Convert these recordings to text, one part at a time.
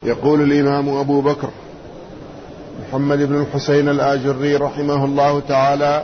يقول الإمام أبو بكر محمد بن الحسين الآجري رحمه الله تعالى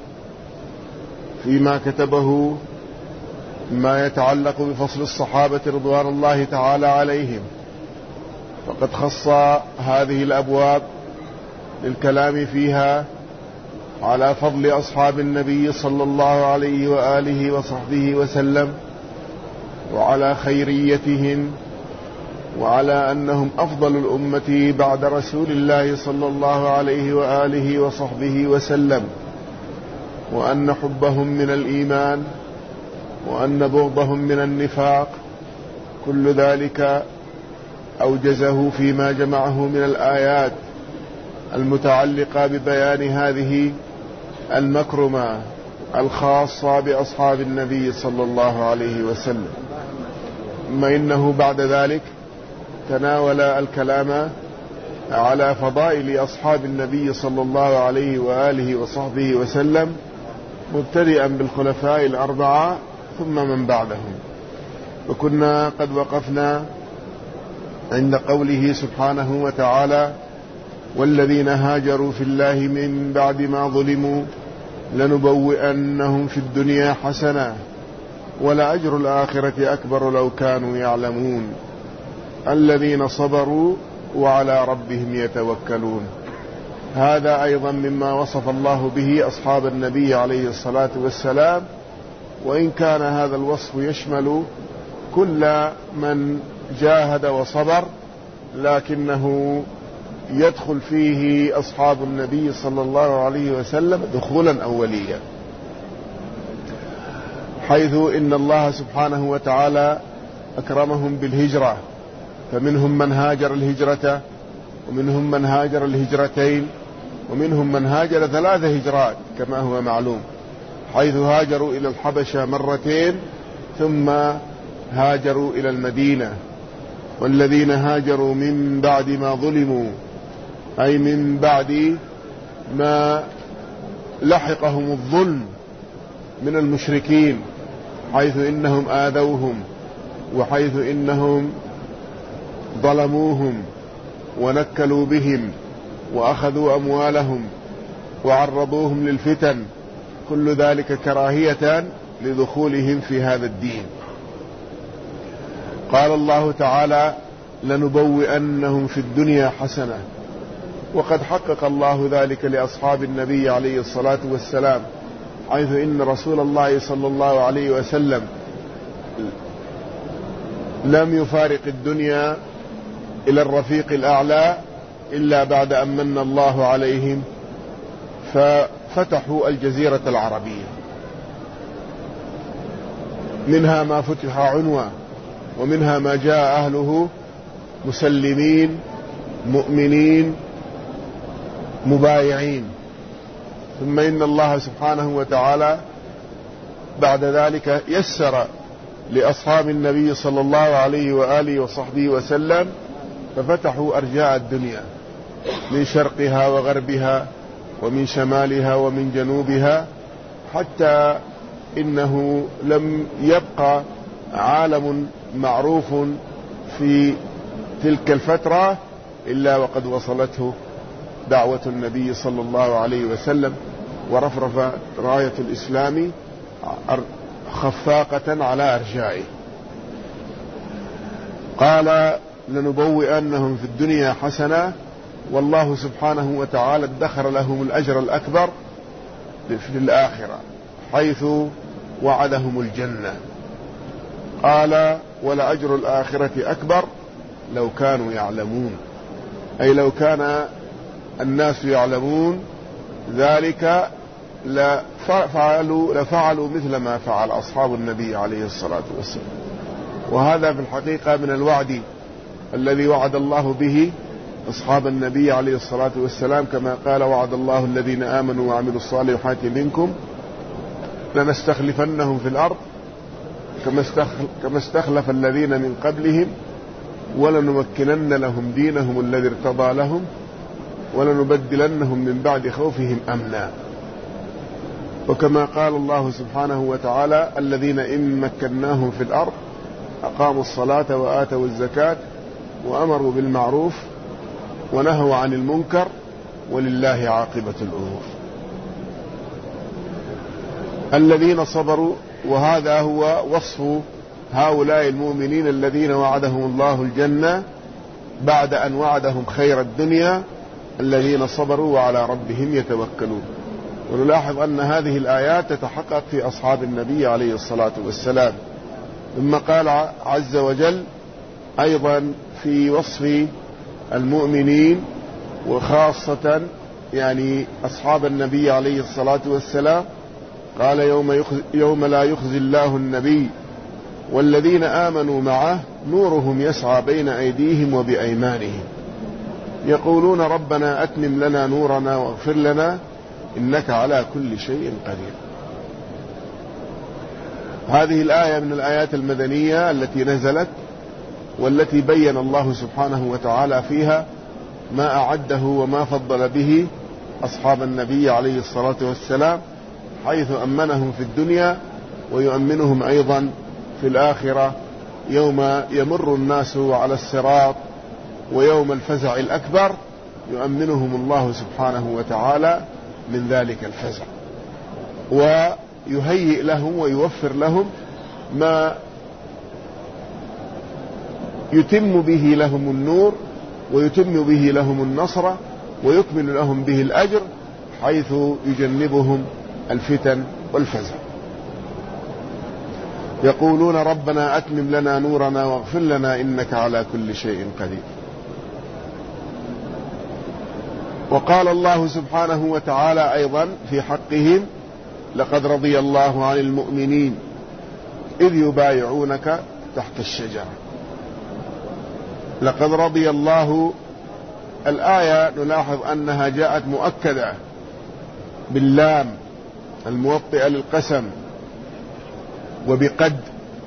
فيما كتبه ما يتعلق بفصل الصحابة رضوان الله تعالى عليهم، فقد خص هذه الأبواب للكلام فيها على فضل أصحاب النبي صلى الله عليه وآله وصحبه وسلم، وعلى خيريتهم، وعلى أنهم أفضل الأمة بعد رسول الله صلى الله عليه وآله وصحبه وسلم، وأن حبهم من الإيمان، وأن بغضهم من النفاق. كل ذلك أوجزه فيما جمعه من الآيات المتعلقة ببيان هذه المكرمة الخاصة بأصحاب النبي صلى الله عليه وسلم. ثم إنه بعد ذلك تناول الكلام على فضائل أصحاب النبي صلى الله عليه وآله وصحبه وسلم، مبتدئا بالخلفاء الأربعة ثم من بعدهم. وكنا قد وقفنا عند قوله سبحانه وتعالى: والذين هاجروا في الله من بعد ما ظلموا لنبوئنهم في الدنيا حسنة ولأجر الآخرة أكبر لو كانوا يعلمون الذين صبروا وعلى ربهم يتوكلون. هذا أيضا مما وصف الله به أصحاب النبي عليه الصلاة والسلام، وإن كان هذا الوصف يشمل كل من جاهد وصبر، لكنه يدخل فيه أصحاب النبي صلى الله عليه وسلم دخولا أوليا، حيث إن الله سبحانه وتعالى أكرمهم بالهجرة، فمنهم من هاجر الهجرة، ومنهم من هاجر الهجرتين، ومنهم من هاجر 3 هجرات كما هو معلوم، حيث هاجروا إلى الحبشة مرتين ثم هاجروا إلى المدينة. والذين هاجروا من بعد ما ظلموا، أي من بعد ما لحقهم الظلم من المشركين، حيث إنهم آذوهم، وحيث إنهم ظلموهم ونكلوا بهم وأخذوا أموالهم وعرضوهم للفتن، كل ذلك كراهية لدخولهم في هذا الدين. قال الله تعالى: لنبوئنهم في الدنيا حسنة، وقد حقق الله ذلك لأصحاب النبي عليه الصلاة والسلام، حيث إن رسول الله صلى الله عليه وسلم لم يفارق الدنيا إلى الرفيق الأعلى إلا بعد أن من الله عليهم ففتحوا الجزيرة العربية، منها ما فتح عنوة، ومنها ما جاء أهله مسلمين مؤمنين مبايعين. ثم إن الله سبحانه وتعالى بعد ذلك يسر لأصحاب النبي صلى الله عليه وآله وصحبه وسلم، ففتحوا أرجاء الدنيا من شرقها وغربها ومن شمالها ومن جنوبها، حتى إنه لم يبقى عالم معروف في تلك الفترة إلا وقد وصلته دعوة النبي صلى الله عليه وسلم، ورفرف راية الإسلام خفاقة على أرجائه. قال: لنبوئنهم في الدنيا حسنة، والله سبحانه وتعالى ادخر لهم الأجر الأكبر في الآخرة، حيث وعدهم الجنة. قال: ولأجر الآخرة أكبر لو كانوا يعلمون، أي لو كان الناس يعلمون ذلك لفعلوا مثل ما فعل أصحاب النبي عليه الصلاة والسلام. وهذا في الحقيقة من الوعد الذي وعد الله به أصحاب النبي عليه الصلاة والسلام، كما قال: وعد الله الذين آمنوا وعملوا الصالحات منكم لنستخلفنهم في الأرض كما استخلف الذين من قبلهم ولنمكنن لهم دينهم الذي ارتضى لهم ولنبدلنهم من بعد خوفهم أمنا. وكما قال الله سبحانه وتعالى: الذين إن مكناهم في الأرض أقاموا الصلاة وآتوا الزكاة وأمروا بالمعروف ونهوا عن المنكر، ولله عاقبة الأمور. الذين صبروا، وهذا هو وصف هؤلاء المؤمنين الذين وعدهم الله الجنة بعد أن وعدهم خير الدنيا، الذين صبروا وعلى ربهم يتوكلون. ونلاحظ أن هذه الآيات تتحقق في أصحاب النبي عليه الصلاة والسلام. ثم قال عز وجل أيضا في وصف المؤمنين وخاصة يعني أصحاب النبي عليه الصلاة والسلام، قال يوم لا يخزي الله النبي والذين آمنوا معه نورهم يسعى بين أيديهم وبأيمانهم يقولون ربنا أتمم لنا نورنا واغفر لنا إنك على كل شيء قدير. هذه الآية من الآيات المدنية التي نزلت، والتي بين الله سبحانه وتعالى فيها ما أعده وما فضل به أصحاب النبي عليه الصلاة والسلام، حيث أمنهم في الدنيا ويؤمنهم أيضا في الآخرة يوم يمر الناس على الصراط ويوم الفزع الأكبر، يؤمنهم الله سبحانه وتعالى من ذلك الفزع، ويهيئ لهم ويوفر لهم ما يتم به لهم النور ويتم به لهم النصر ويكمل لهم به الأجر، حيث يجنبهم الفتن والفزع. يقولون ربنا أتمم لنا نورنا واغفر لنا إنك على كل شيء قدير. وقال الله سبحانه وتعالى أيضا في حقهم لقد رضي الله عن المؤمنين إذ يبايعونك تحت الشجرة. لقد رضي الله، الآية نلاحظ أنها جاءت مؤكدة باللام الموطئة للقسم وبقد.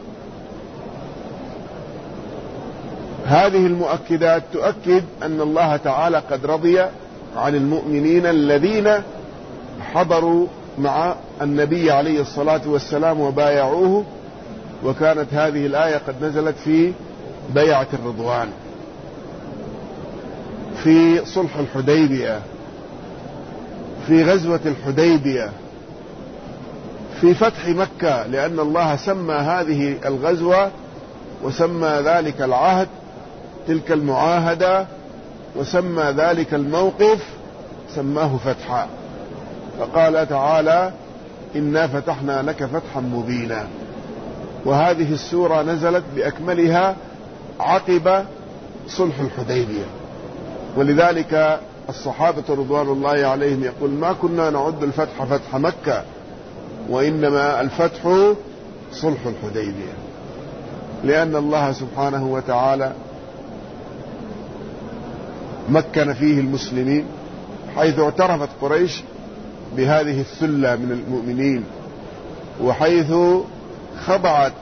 هذه المؤكدات تؤكد أن الله تعالى قد رضي عن المؤمنين الذين حضروا مع النبي عليه الصلاة والسلام وبايعوه. وكانت هذه الآية قد نزلت في بيعة الرضوان، في صلح الحديبية، في غزوة الحديبية، في فتح مكة، لأن الله سمى هذه الغزوة وسمى ذلك العهد تلك المعاهدة وسمى ذلك الموقف سماه فتحا. فقال تعالى إنا فتحنا لك فتحا مبينا. وهذه السورة نزلت بأكملها عقب صلح الحديبية، ولذلك الصحابة رضوان الله عليهم يقول ما كنا نعد الفتح فتح مكة وإنما الفتح صلح الحديبية، لأن الله سبحانه وتعالى مكن فيه المسلمين، حيث اعترفت قريش بهذه الثلة من المؤمنين، وحيث خضعت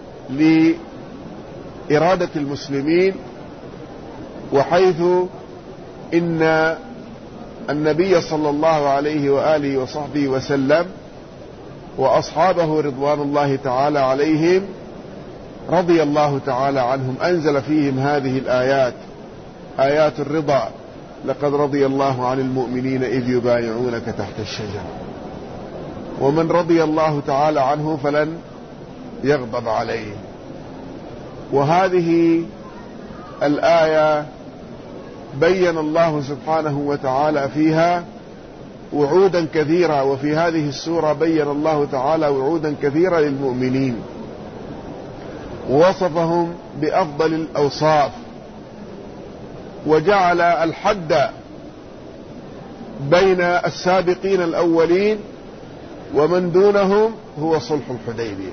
لإرادة المسلمين، وحيث إن النبي صلى الله عليه وآله وصحبه وسلم وأصحابه رضوان الله تعالى عليهم رضي الله تعالى عنهم أنزل فيهم هذه الآيات، آيات الرضا. لقد رضي الله عن المؤمنين إذ يبايعونك تحت الشجرة. ومن رضي الله تعالى عنه فلن يغضب عليه. وهذه الآية بين الله سبحانه وتعالى فيها وعودا كثيرة، وفي هذه السورة بين الله تعالى وعودا كثيرة للمؤمنين ووصفهم بأفضل الأوصاف، وجعل الحد بين السابقين الأولين ومن دونهم هو صلح الحديبية.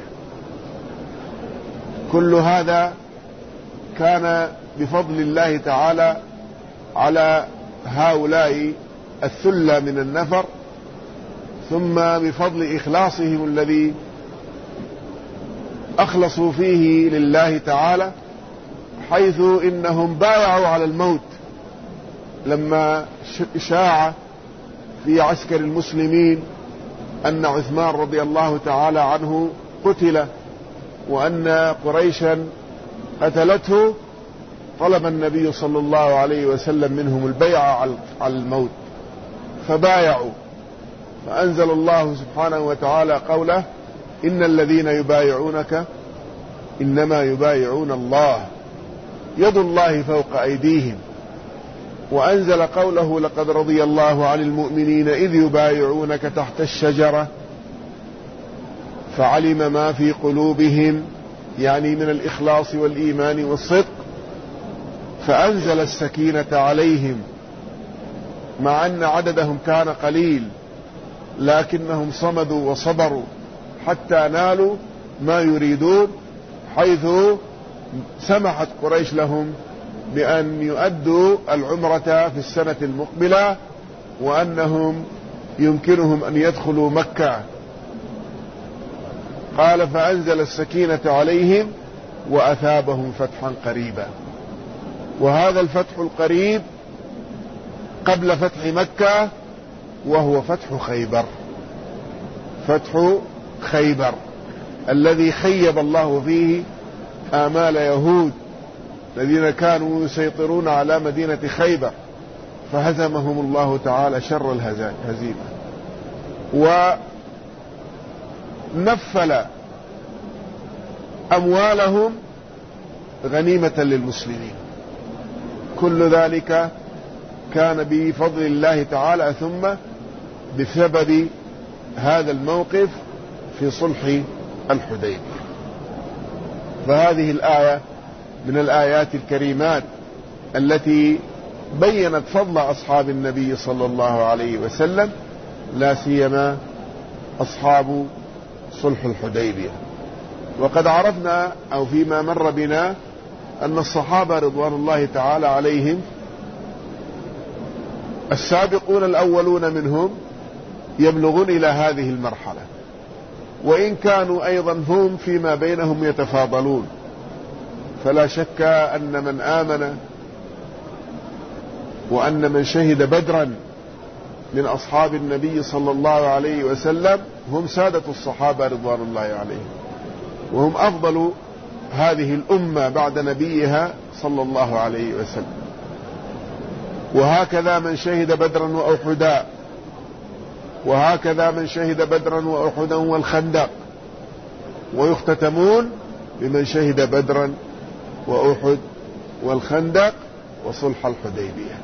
كل هذا كان بفضل الله تعالى على هؤلاء الثلة من النفر، ثم بفضل إخلاصهم الذي أخلصوا فيه لله تعالى، حيث إنهم بايعوا على الموت لما شاع في عسكر المسلمين أن عثمان رضي الله تعالى عنه قتل وأن قريشا قتلته. طلب النبي صلى الله عليه وسلم منهم البيعة على الموت فبايعوا، فأنزل الله سبحانه وتعالى قوله: إن الذين يبايعونك إنما يبايعون الله يد الله فوق أيديهم. وأنزل قوله: لقد رضي الله عن المؤمنين إذ يبايعونك تحت الشجرة فعلم ما في قلوبهم، يعني من الإخلاص والإيمان والصدق، فأنزل السكينة عليهم، مع أن عددهم كان قليل لكنهم صمدوا وصبروا حتى نالوا ما يريدون، حيث سمحت قريش لهم بأن يؤدوا العمرة في السنة المقبلة، وأنهم يمكنهم أن يدخلوا مكة. قال: فأنزل السكينة عليهم وأثابهم فتحا قريبا. وهذا الفتح القريب قبل فتح مكة، وهو فتح خيبر، فتح خيبر الذي خيب الله فيه آمال يهود الذين كانوا يسيطرون على مدينة خيبر، فهزمهم الله تعالى شر الهزيمة، ونفل أموالهم غنيمة للمسلمين. كل ذلك كان بفضل الله تعالى، ثم بسبب هذا الموقف في صلح الحديبية. فهذه الآية من الآيات الكريمات التي بيّنت فضل أصحاب النبي صلى الله عليه وسلم، لا سيما أصحاب صلح الحديبية. وقد عرفنا أو فيما مر بنا أن الصحابة رضوان الله تعالى عليهم السابقون الأولون منهم يبلغون إلى هذه المرحلة، وإن كانوا أيضا هم فيما بينهم يتفاضلون. فلا شك أن من آمن وأن من شهد بدرا من أصحاب النبي صلى الله عليه وسلم هم سادة الصحابة رضوان الله عليهم، وهم أفضل هذه الأمة بعد نبيها صلى الله عليه وسلم. وهكذا من شهد بدرا وأحدا، وهكذا من شهد بدرا وأحدا والخندق، ويختتمون بمن شهد بدرا وأحد والخندق وصلح الحديبية.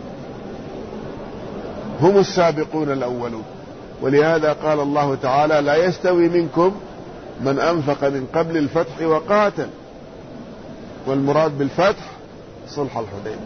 هم السابقون الأولون. ولهذا قال الله تعالى: لا يستوي منكم من أنفق من قبل الفتح وقاتل. والمراد بالفتح صلح الحديبية.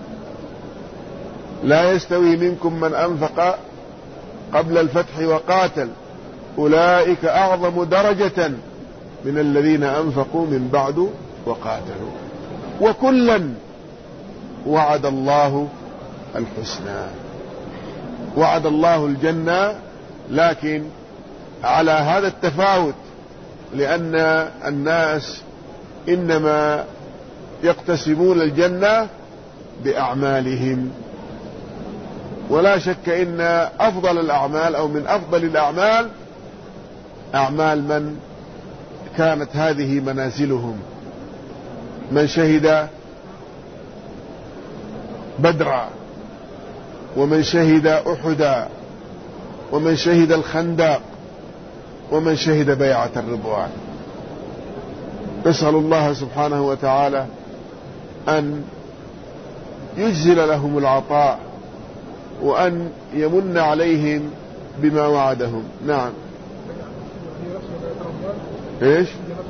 لا يستوي منكم من أنفق قبل الفتح وقاتل أولئك أعظم درجة من الذين أنفقوا من بعد وقاتلوا، وكلا وعد الله الحسنى. وعد الله الجنة، لكن على هذا التفاوت، لأن الناس إنما يقتسمون الجنة بأعمالهم. ولا شك إن أفضل الأعمال أو من أفضل الأعمال أعمال من كانت هذه منازلهم، من شهد بدرا، ومن شهد أحدا، ومن شهد الخندق، ومن شهد بيعة الرضوان. نسأل الله سبحانه وتعالى أن يجزل لهم العطاء، وأن يمن عليهم بما وعدهم. نعم. ايش؟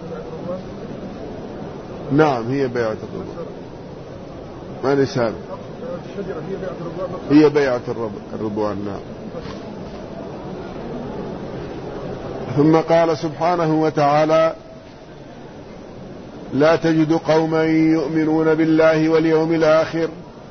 نعم، هي بيعة الرضوان. ما نساب هي بيعة الرضوان. نعم. ثم قال سبحانه وتعالى: لا تجد قوما يؤمنون بالله واليوم الآخر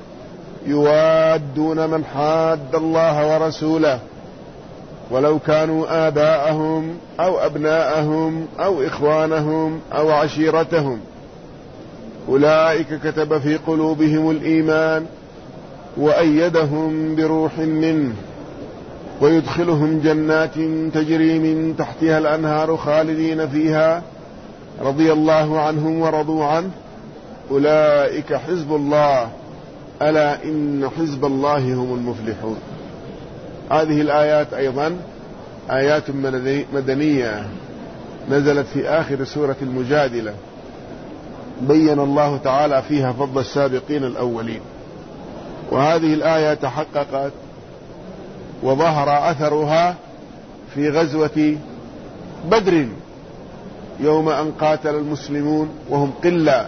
يوادون من حاد الله ورسوله ولو كانوا آباءهم أو أبناءهم أو إخوانهم أو عشيرتهم أولئك كتب في قلوبهم الإيمان وأيدهم بروح منه ويدخلهم جنات تجري من تحتها الأنهار خالدين فيها رضي الله عنهم ورضوا عنه أولئك حزب الله ألا إن حزب الله هم المفلحون. هذه الآيات أيضا آيات مدنية نزلت في آخر سورة المجادلة، بين الله تعالى فيها فضل السابقين الأولين. وهذه الآية تحققت وظهر أثرها في غزوة بدر، يوم أن قاتل المسلمون وهم قلة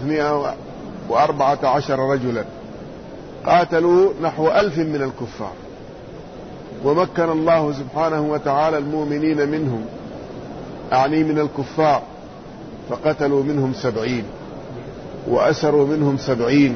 314 رجلا، قاتلوا نحو 1000 من الكفار، ومكن الله سبحانه وتعالى المؤمنين منهم، أعني من الكفار، فقتلوا منهم 70 وأسروا منهم 70.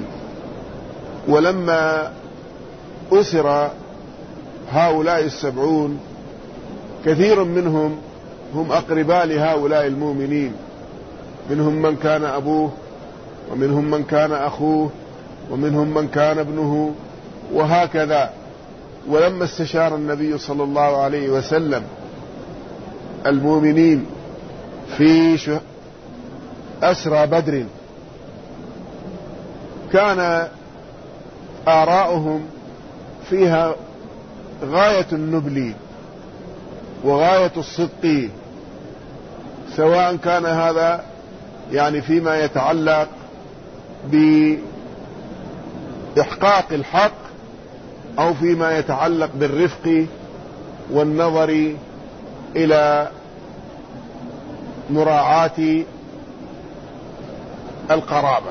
ولما أسر هؤلاء 70 كثير منهم هم أقرباء لهؤلاء المؤمنين، منهم من كان أبوه، ومنهم من كان أخوه، ومنهم من كان ابنه، وهكذا. ولما استشار النبي صلى الله عليه وسلم المؤمنين في أسرى بدر، كان آراؤهم فيها غاية النبل وغاية الصدق، سواء كان هذا يعني فيما يتعلق بإحقاق الحق أو فيما يتعلق بالرفق والنظر إلى مراعاة القرابة.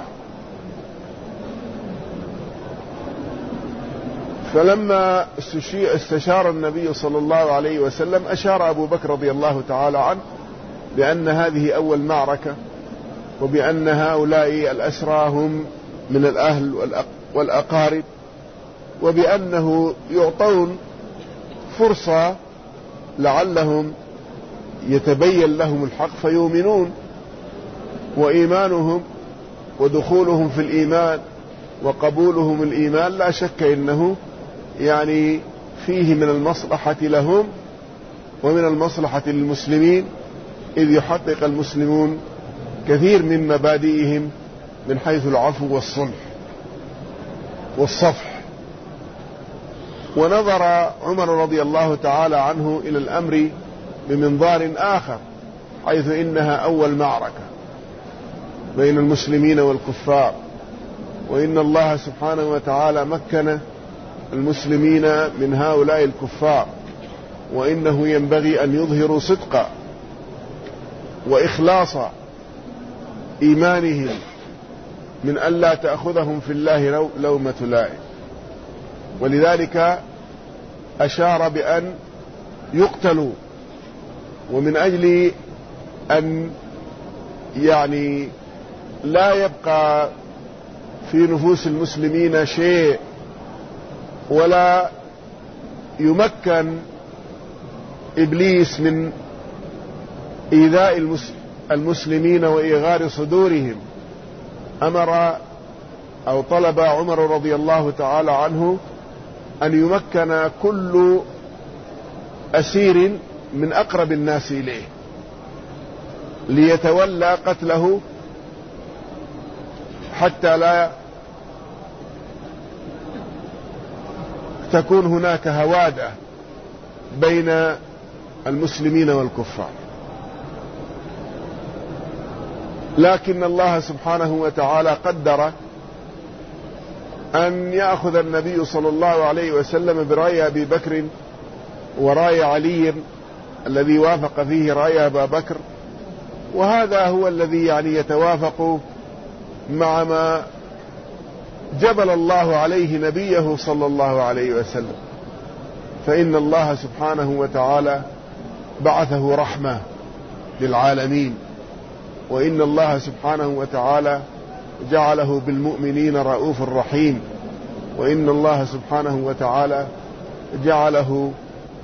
فلما استشار النبي صلى الله عليه وسلم أشار أبو بكر رضي الله تعالى عنه بأن هذه أول معركة، وبأن هؤلاء الأسرى هم من الأهل والأقارب، وبأنه يعطون فرصة لعلهم يتبين لهم الحق فيؤمنون، وإيمانهم ودخولهم في الإيمان وقبولهم الإيمان لا شك إنه يعني فيه من المصلحة لهم ومن المصلحة للمسلمين، إذ يحقق المسلمون كثير من مبادئهم من حيث العفو والصلح والصفح. ونظر عمر رضي الله تعالى عنه إلى الأمر بمنظار آخر، حيث إنها أول معركة بين المسلمين والكفار، وإن الله سبحانه وتعالى مكن المسلمين من هؤلاء الكفار، وإنه ينبغي أن يظهروا صدق وإخلاص إيمانهم من أن لا تأخذهم في الله لومة لائم. ولذلك أشار بأن يقتلوا، ومن أجل أن يعني لا يبقى في نفوس المسلمين شيء، ولا يمكن إبليس من إيذاء المسلمين وإيغار صدورهم، أمر أو طلب عمر رضي الله تعالى عنه أن يمكن كل أسير من أقرب الناس إليه ليتولى قتله، حتى لا تكون هناك هوادة بين المسلمين والكفار. لكن الله سبحانه وتعالى قدر أن يأخذ النبي صلى الله عليه وسلم برأي أبي بكر ورأي علي الذي وافق فيه رأي أبا بكر، وهذا هو الذي يعني يتوافق مع ما جبل الله عليه نبيه صلى الله عليه وسلم، فإن الله سبحانه وتعالى بعثه رحمة للعالمين، وإن الله سبحانه وتعالى جعله بالمؤمنين رؤوف رحيم، وإن الله سبحانه وتعالى جعله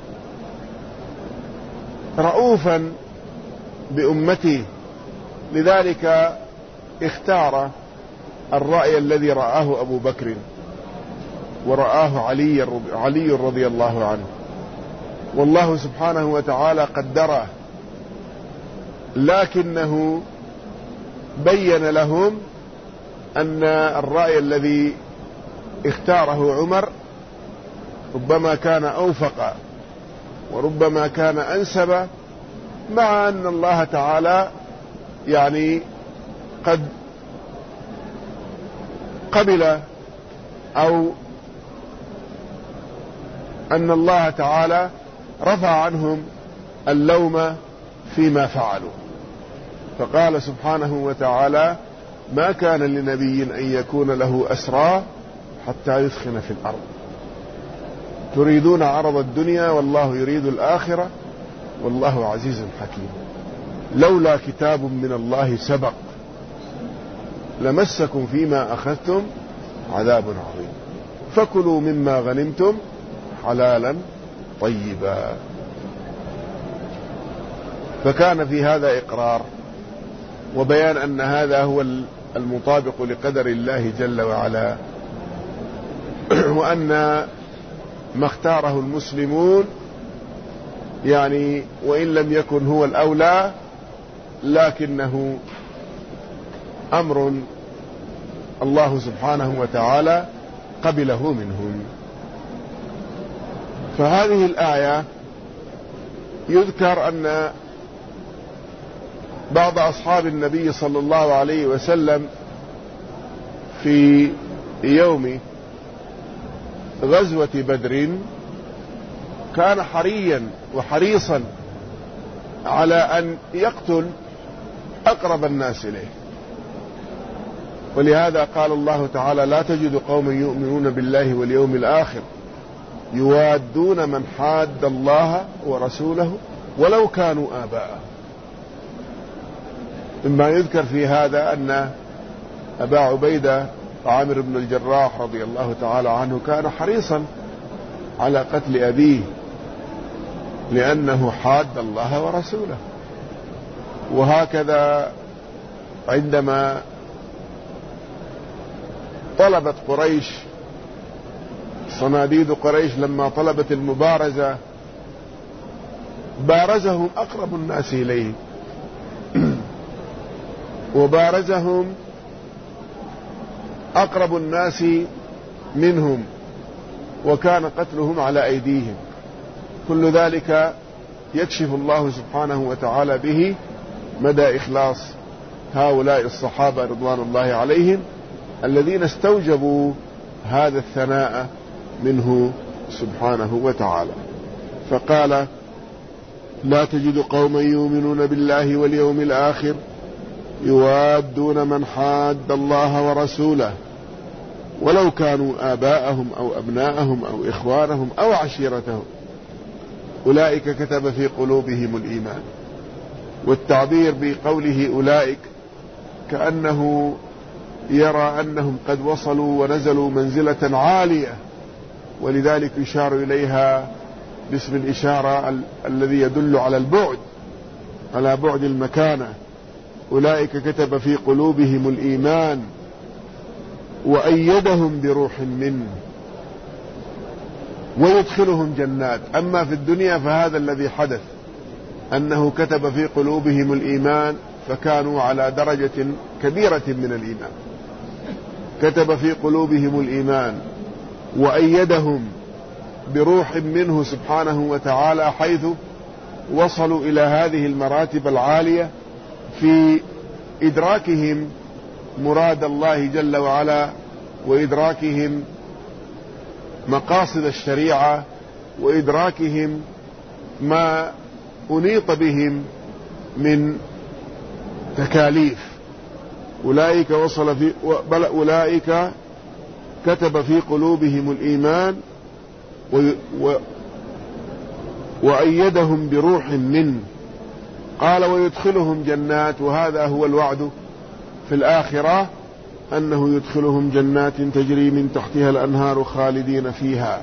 رؤوفا بأمته. لذلك اختار الرأي الذي رآه أبو بكر ورآه علي رضي الله عنه، والله سبحانه وتعالى قدره، لكنه بين لهم أن الرأي الذي اختاره عمر ربما كان أوفق وربما كان أنسب، مع أن الله تعالى يعني قد قبل، أو أن الله تعالى رفع عنهم اللوم فيما فعلوا، فقال سبحانه وتعالى: ما كان لنبي أن يكون له أسرى حتى يثخن في الأرض تريدون عرض الدنيا والله يريد الآخرة والله عزيز حكيم، لولا كتاب من الله سبق لمسكم فيما أخذتم عذاب عظيم فكلوا مما غنمتم حلالا طيبا. فكان في هذا إقرار وبيان أن هذا هو المطابق لقدر الله جل وعلا، وأن ما اختاره المسلمون يعني وإن لم يكن هو الأولى لكنه أمر الله سبحانه وتعالى قبله منهم. فهذه الآية يذكر أن بعض أصحاب النبي صلى الله عليه وسلم في يوم غزوة بدر كان حريا وحريصا على أن يقتل أقرب الناس إليه، ولهذا قال الله تعالى: لا تجد قوما يؤمنون بالله واليوم الآخر يوادون من حاد الله ورسوله ولو كانوا آباءهم. مما يذكر في هذا أن أبا عبيدة عامر بن الجراح رضي الله تعالى عنه كان حريصا على قتل أبيه لأنه حاد الله ورسوله. وهكذا عندما طلبت قريش، صناديد قريش لما طلبت المبارزة بارزهم أقرب الناس إليه وبارزهم أقرب الناس منهم وكان قتلهم على أيديهم. كل ذلك يكشف الله سبحانه وتعالى به مدى إخلاص هؤلاء الصحابة رضوان الله عليهم الذين استوجبوا هذا الثناء منه سبحانه وتعالى. فقال: لا تجد قوما يؤمنون بالله واليوم الآخر يوادون من حاد الله ورسوله ولو كانوا آباءهم أو أبناءهم أو إخوانهم أو عشيرتهم أولئك كتب في قلوبهم الإيمان. والتعبير بقوله أولئك كأنه يرى أنهم قد وصلوا ونزلوا منزلة عالية، ولذلك يشار إليها باسم الإشارة الذي يدل على البعد، على بعد المكانة. أولئك كتب في قلوبهم الإيمان وأيدهم بروح منه ويدخلهم جنات. أما في الدنيا فهذا الذي حدث، أنه كتب في قلوبهم الإيمان فكانوا على درجة كبيرة من الإيمان، كتب في قلوبهم الإيمان وأيدهم بروح منه سبحانه وتعالى، حيث وصلوا إلى هذه المراتب العالية في إدراكهم مراد الله جل وعلا وإدراكهم مقاصد الشريعة وإدراكهم ما أنيط بهم من تكاليف. أولئك وصل في أولئك كتب في قلوبهم الإيمان وأيدهم بروح منه. قال: ويدخلهم جنات. وهذا هو الوعد في الآخرة، أنه يدخلهم جنات تجري من تحتها الأنهار خالدين فيها،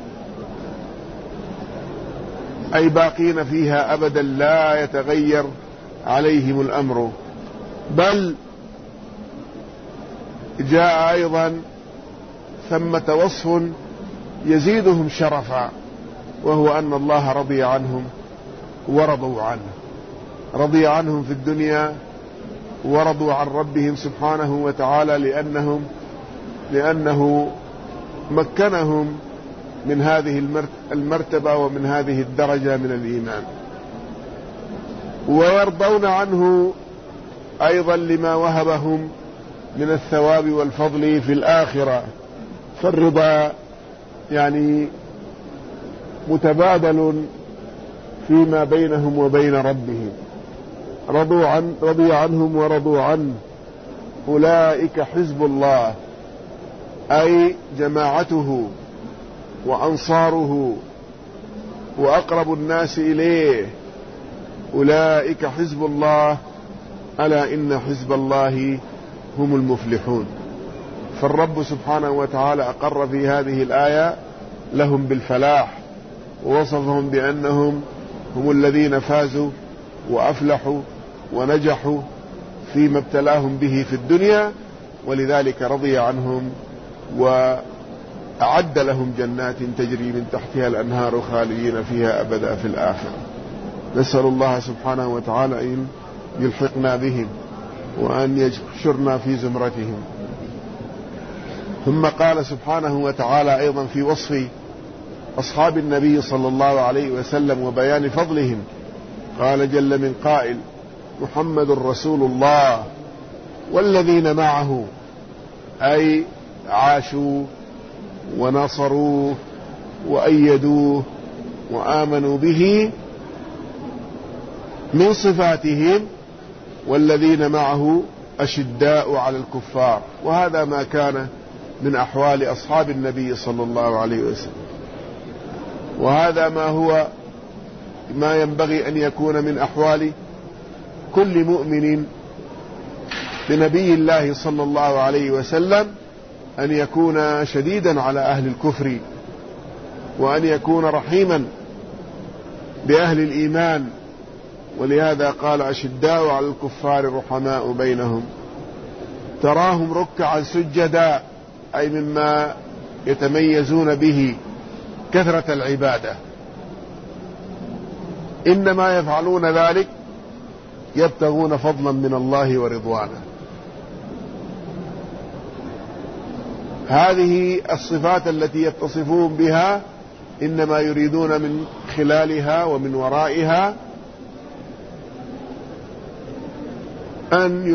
أي باقين فيها أبدا لا يتغير عليهم الأمر. بل جاء أيضا ثمة وصف يزيدهم شرفا، وهو أن الله رضي عنهم ورضوا عنه. رضي عنهم في الدنيا ورضوا عن ربهم سبحانه وتعالى لأنه مكنهم من هذه المرتبة ومن هذه الدرجة من الإيمان، ويرضون عنه أيضا لما وهبهم من الثواب والفضل في الآخرة. فالرضا يعني متبادل فيما بينهم وبين ربهم. رضي عنهم ورضوا عنه، أولئك حزب الله، أي جماعته وأنصاره وأقرب الناس إليه، أولئك حزب الله، ألا إن حزب الله هم المفلحون. فالرب سبحانه وتعالى أقر في هذه الآية لهم بالفلاح، ووصفهم بأنهم هم الذين فازوا وأفلحوا ونجحوا فيما ابتلاهم به في الدنيا، ولذلك رضي عنهم وأعد لهم جنات تجري من تحتها الأنهار خالدين فيها أبدا في الآخرة. نسأل الله سبحانه وتعالى أن يلحقنا بهم وأن يحشرنا في زمرتهم. ثم قال سبحانه وتعالى أيضا في وصف أصحاب النبي صلى الله عليه وسلم وبيان فضلهم، قال جل من قائل: محمد رسول الله والذين معه، أي عاشوا ونصروه وأيدوه وآمنوا به. من صفاتهم والذين معه أشداء على الكفار، وهذا ما كان من أحوال أصحاب النبي صلى الله عليه وسلم، وهذا ما ينبغي أن يكون من أحوال كل مؤمن بنبي الله صلى الله عليه وسلم، أن يكون شديدا على أهل الكفر، وأن يكون رحيما بأهل الإيمان. ولهذا قال: أشداء على الكفار رحماء بينهم، تراهم ركعا سجدا، أي مما يتميزون به كثرة العبادة، إنما يفعلون ذلك يبتغون فضلا من الله ورضوانه. هذه الصفات التي يتصفون بها إنما يريدون من خلالها ومن ورائها أن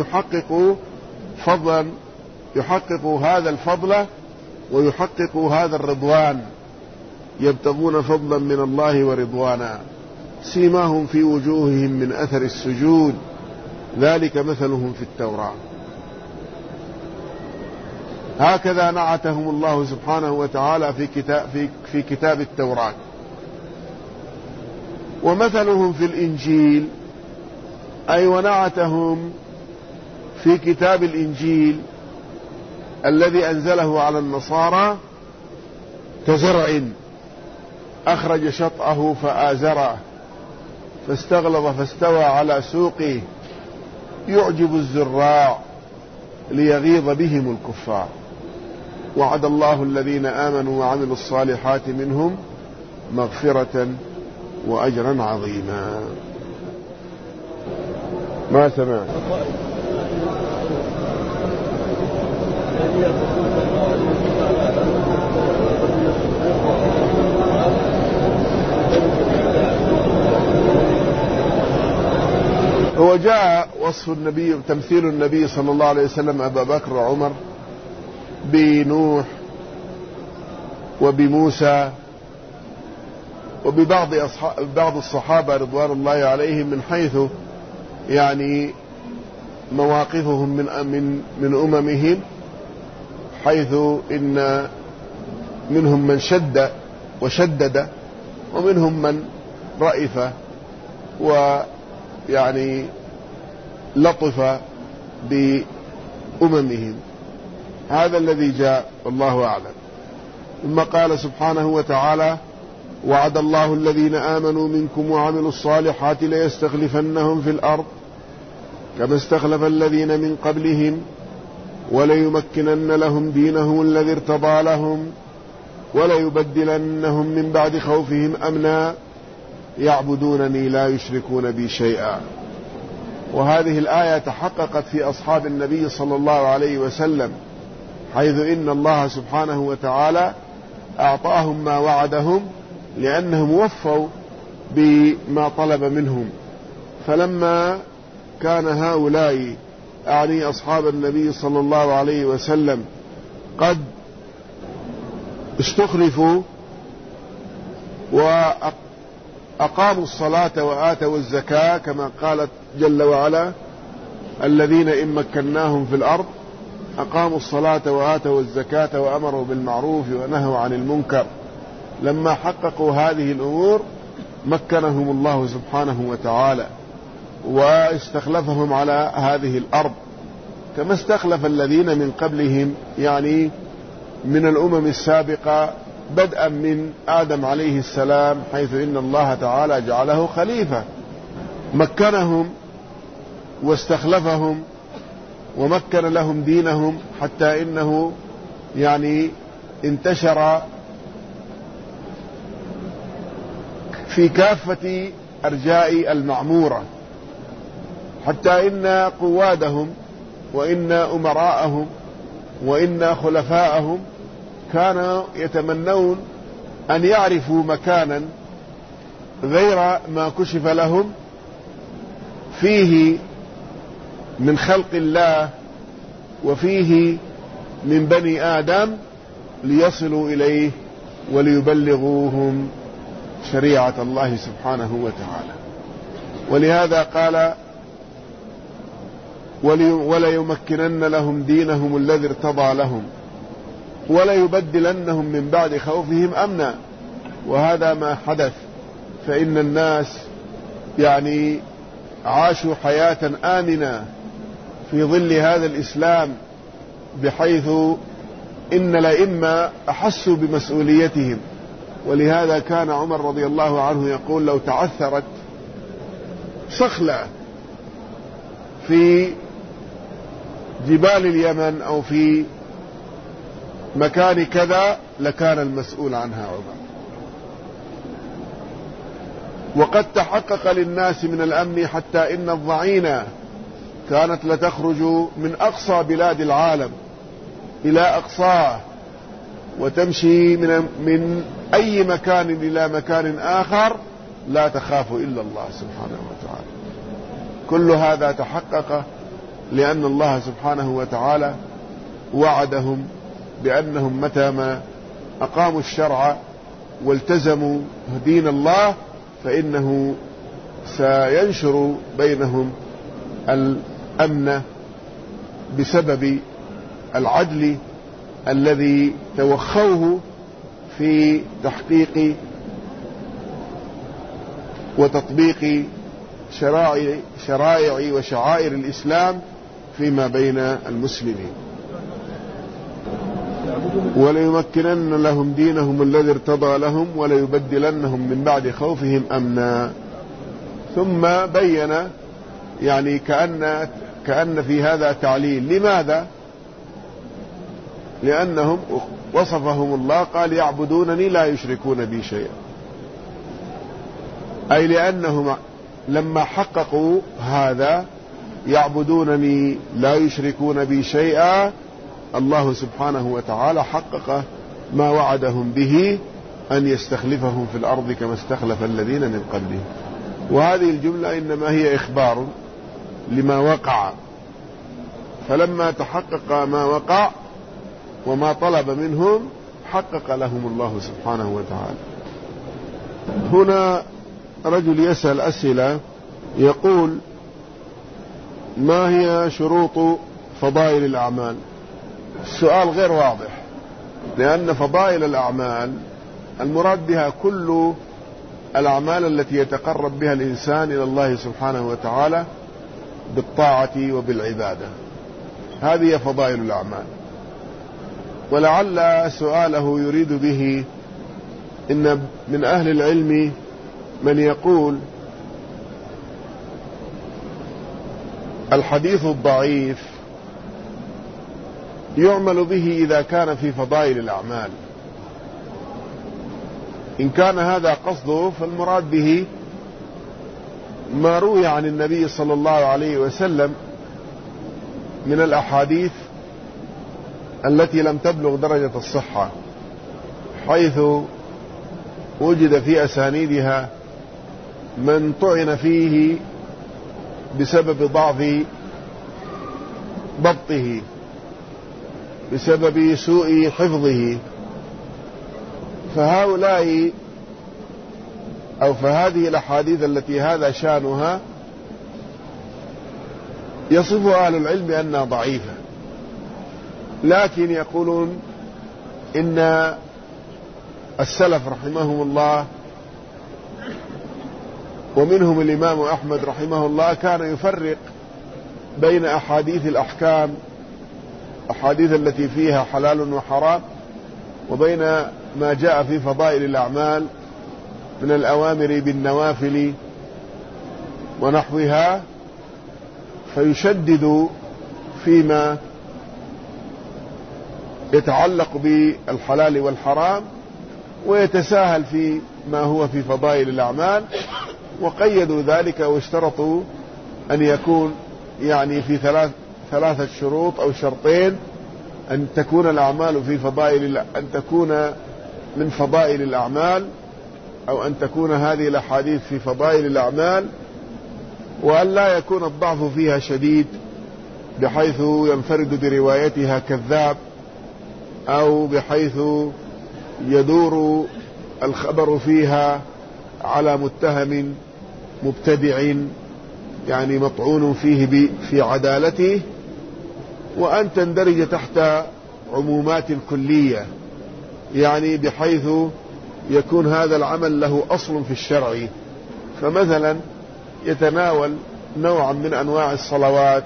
يحققوا هذا الفضل ويحققوا هذا الرضوان، يبتغون فضلا من الله ورضوانا. سيماهم في وجوههم من أثر السجود، ذلك مثلهم في التوراة. هكذا نعتهم الله سبحانه وتعالى في كتاب التوراة. ومثلهم في الإنجيل، أي ونعتهم في كتاب الإنجيل الذي أنزله على النصارى كزرع أخرج شطأه فآزره فاستغلظ فاستوى على سوقه يعجب الزراع ليغيظ بهم الكفار. وعد الله الذين آمنوا وعملوا الصالحات منهم مغفرة وأجرا عظيما. ما سمعت؟ هو جاء وصف النبي تمثيل النبي صلى الله عليه وسلم أبا بكر وعمر بنوح وبموسى وببعض الصحابة رضوان الله عليهم من حيث يعني مواقفهم من أممهم، حيث إن منهم من شد وشدد ومنهم من رأف ويعني لطف بأممهم. هذا الذي جاء والله أعلم. ثم قال سبحانه وتعالى: وعد الله الذين آمنوا منكم وعملوا الصالحات ليستخلفنهم في الأرض كما استخلف الذين من قبلهم وليمكنن لهم دينهم الذي ارتضى لهم وليبدلنهم من بعد خوفهم أمنا يعبدونني لا يشركون بي شيئا. وهذه الآية تحققت في أصحاب النبي صلى الله عليه وسلم، حيث إن الله سبحانه وتعالى أعطاهم ما وعدهم لأنهم وفوا بما طلب منهم. فلما كان هؤلاء أعني أصحاب النبي صلى الله عليه وسلم قد استخلفوا وأقاموا الصلاة وآتوا الزكاة كما قالت جل وعلا: الذين إن مكناهم في الأرض أقاموا الصلاة وآتوا الزكاة وأمروا بالمعروف ونهوا عن المنكر. لما حققوا هذه الأمور مكنهم الله سبحانه وتعالى واستخلفهم على هذه الأرض، كما استخلف الذين من قبلهم، يعني من الأمم السابقة، بدءا من آدم عليه السلام، حيث إن الله تعالى جعله خليفة، مكنهم واستخلفهم ومكن لهم دينهم، حتى إنه يعني انتشر في كافة أرجاء المعمورة، حتى إن قوادهم وإن أمراءهم وإن خلفاءهم كانوا يتمنون أن يعرفوا مكانا غير ما كشف لهم فيه من خلق الله وفيه من بني آدم ليصلوا إليه وليبلغوهم شريعة الله سبحانه وتعالى. ولهذا قال: وليمكنن لهم دينهم الذي ارتضى لهم وليبدلنهم من بعد خوفهم أمنا. وهذا ما حدث، فإن الناس يعني عاشوا حياة آمنة في ظل هذا الإسلام، بحيث إن الأئمة أحسوا بمسؤوليتهم. ولهذا كان عمر رضي الله عنه يقول: لو تعثرت صخلة في جبال اليمن أو في مكان كذا لكان المسؤول عنها عمر. وقد تحقق للناس من الأمن، حتى إن الضعينة كانت لتخرج من أقصى بلاد العالم إلى أقصاه، وتمشي من أي مكان إلى مكان آخر، لا تخاف إلا الله سبحانه وتعالى. كل هذا تحقق لأن الله سبحانه وتعالى وعدهم بأنهم متى ما أقاموا الشرع والتزموا دين الله فإنه سينشر بينهم الأمن بسبب العدل الذي توخوه في تحقيق وتطبيق شرائع وشعائر الإسلام فيما بين المسلمين. وليمكنن لهم دينهم الذي ارتضى لهم وليبدلنهم من بعد خوفهم أمنا. ثم بين يعني كأن في هذا تعليل. لماذا؟ لأنهم وصفهم الله قال: يعبدونني لا يشركون بي شيئا، أي لأنهم لما حققوا هذا يعبدونني لا يشركون بي شيئا، الله سبحانه وتعالى حقق ما وعدهم به أن يستخلفهم في الأرض كما استخلف الذين من قبلهم. وهذه الجملة إنما هي إخبار لما وقع، فلما تحقق ما وقع وما طلب منهم حقق لهم الله سبحانه وتعالى. هنا رجل يسأل أسئلة يقول: ما هي شروط فضائل الأعمال؟ السؤال غير واضح، لأن فضائل الأعمال المراد بها كل الأعمال التي يتقرب بها الإنسان إلى الله سبحانه وتعالى بالطاعة وبالعبادة، هذه فضائل الأعمال. ولعل سؤاله يريد به إن من أهل العلم من يقول الحديث الضعيف يعمل به إذا كان في فضائل الأعمال. إن كان هذا قصده فالمراد به ما روي عن النبي صلى الله عليه وسلم من الأحاديث التي لم تبلغ درجة الصحة، حيث وجد في أسانيدها من طعن فيه بسبب ضعف ضبطه، بسبب سوء حفظه. فهؤلاء أو فهذه الأحاديث التي هذا شأنها يصف أهل العلم بأنها ضعيفة، لكن يقولون إن السلف رحمهم الله ومنهم الإمام أحمد رحمه الله كان يفرق بين أحاديث الأحكام، أحاديث التي فيها حلال وحرام، وبين ما جاء في فضائل الأعمال من الأوامر بالنوافل ونحوها، فيشدد فيما يتعلق بالحلال والحرام ويتساهل في ما هو في فضائل الأعمال. وقيدوا ذلك واشترطوا أن يكون يعني في ثلاثة شروط أو شرطين: أن تكون الأعمال في فضائل، أن تكون من فضائل الأعمال، أو أن تكون هذه الأحاديث في فضائل الأعمال، وأن لا يكون الضعف فيها شديد بحيث ينفرد بروايتها كذاب، أو بحيث يدور الخبر فيها على متهم مبتدع يعني مطعون فيه في عدالته، وأن تندرج تحت عمومات كلية، يعني بحيث يكون هذا العمل له أصل في الشرع. فمثلا يتناول نوعا من أنواع الصلوات،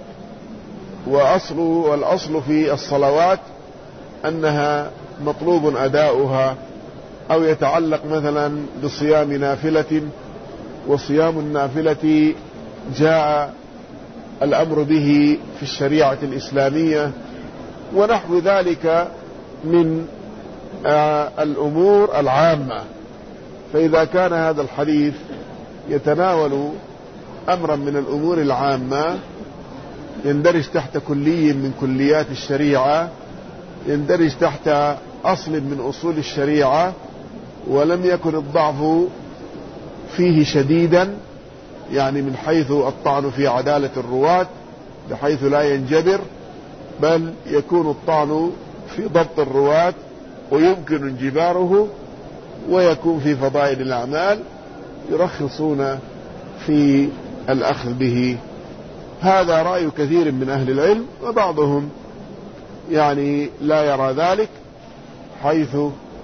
والأصل في الصلوات أنها مطلوب أداؤها، أو يتعلق مثلا بصيام نافلة، وصيام النافلة جاء الأمر به في الشريعة الإسلامية، ونحو ذلك من الأمور العامة. فإذا كان هذا الحديث يتناول أمرا من الأمور العامة يندرج تحت كلي من كليات الشريعة، يندرج تحت أصل من أصول الشريعة، ولم يكن الضعف فيه شديدا، يعني من حيث الطعن في عدالة الرواة بحيث لا ينجبر، بل يكون الطعن في ضبط الرواة ويمكن انجباره، ويكون في فضائل الأعمال يرخصون في الأخذ به. هذا رأي كثير من أهل العلم، وبعضهم يعني لا يرى ذلك، حيث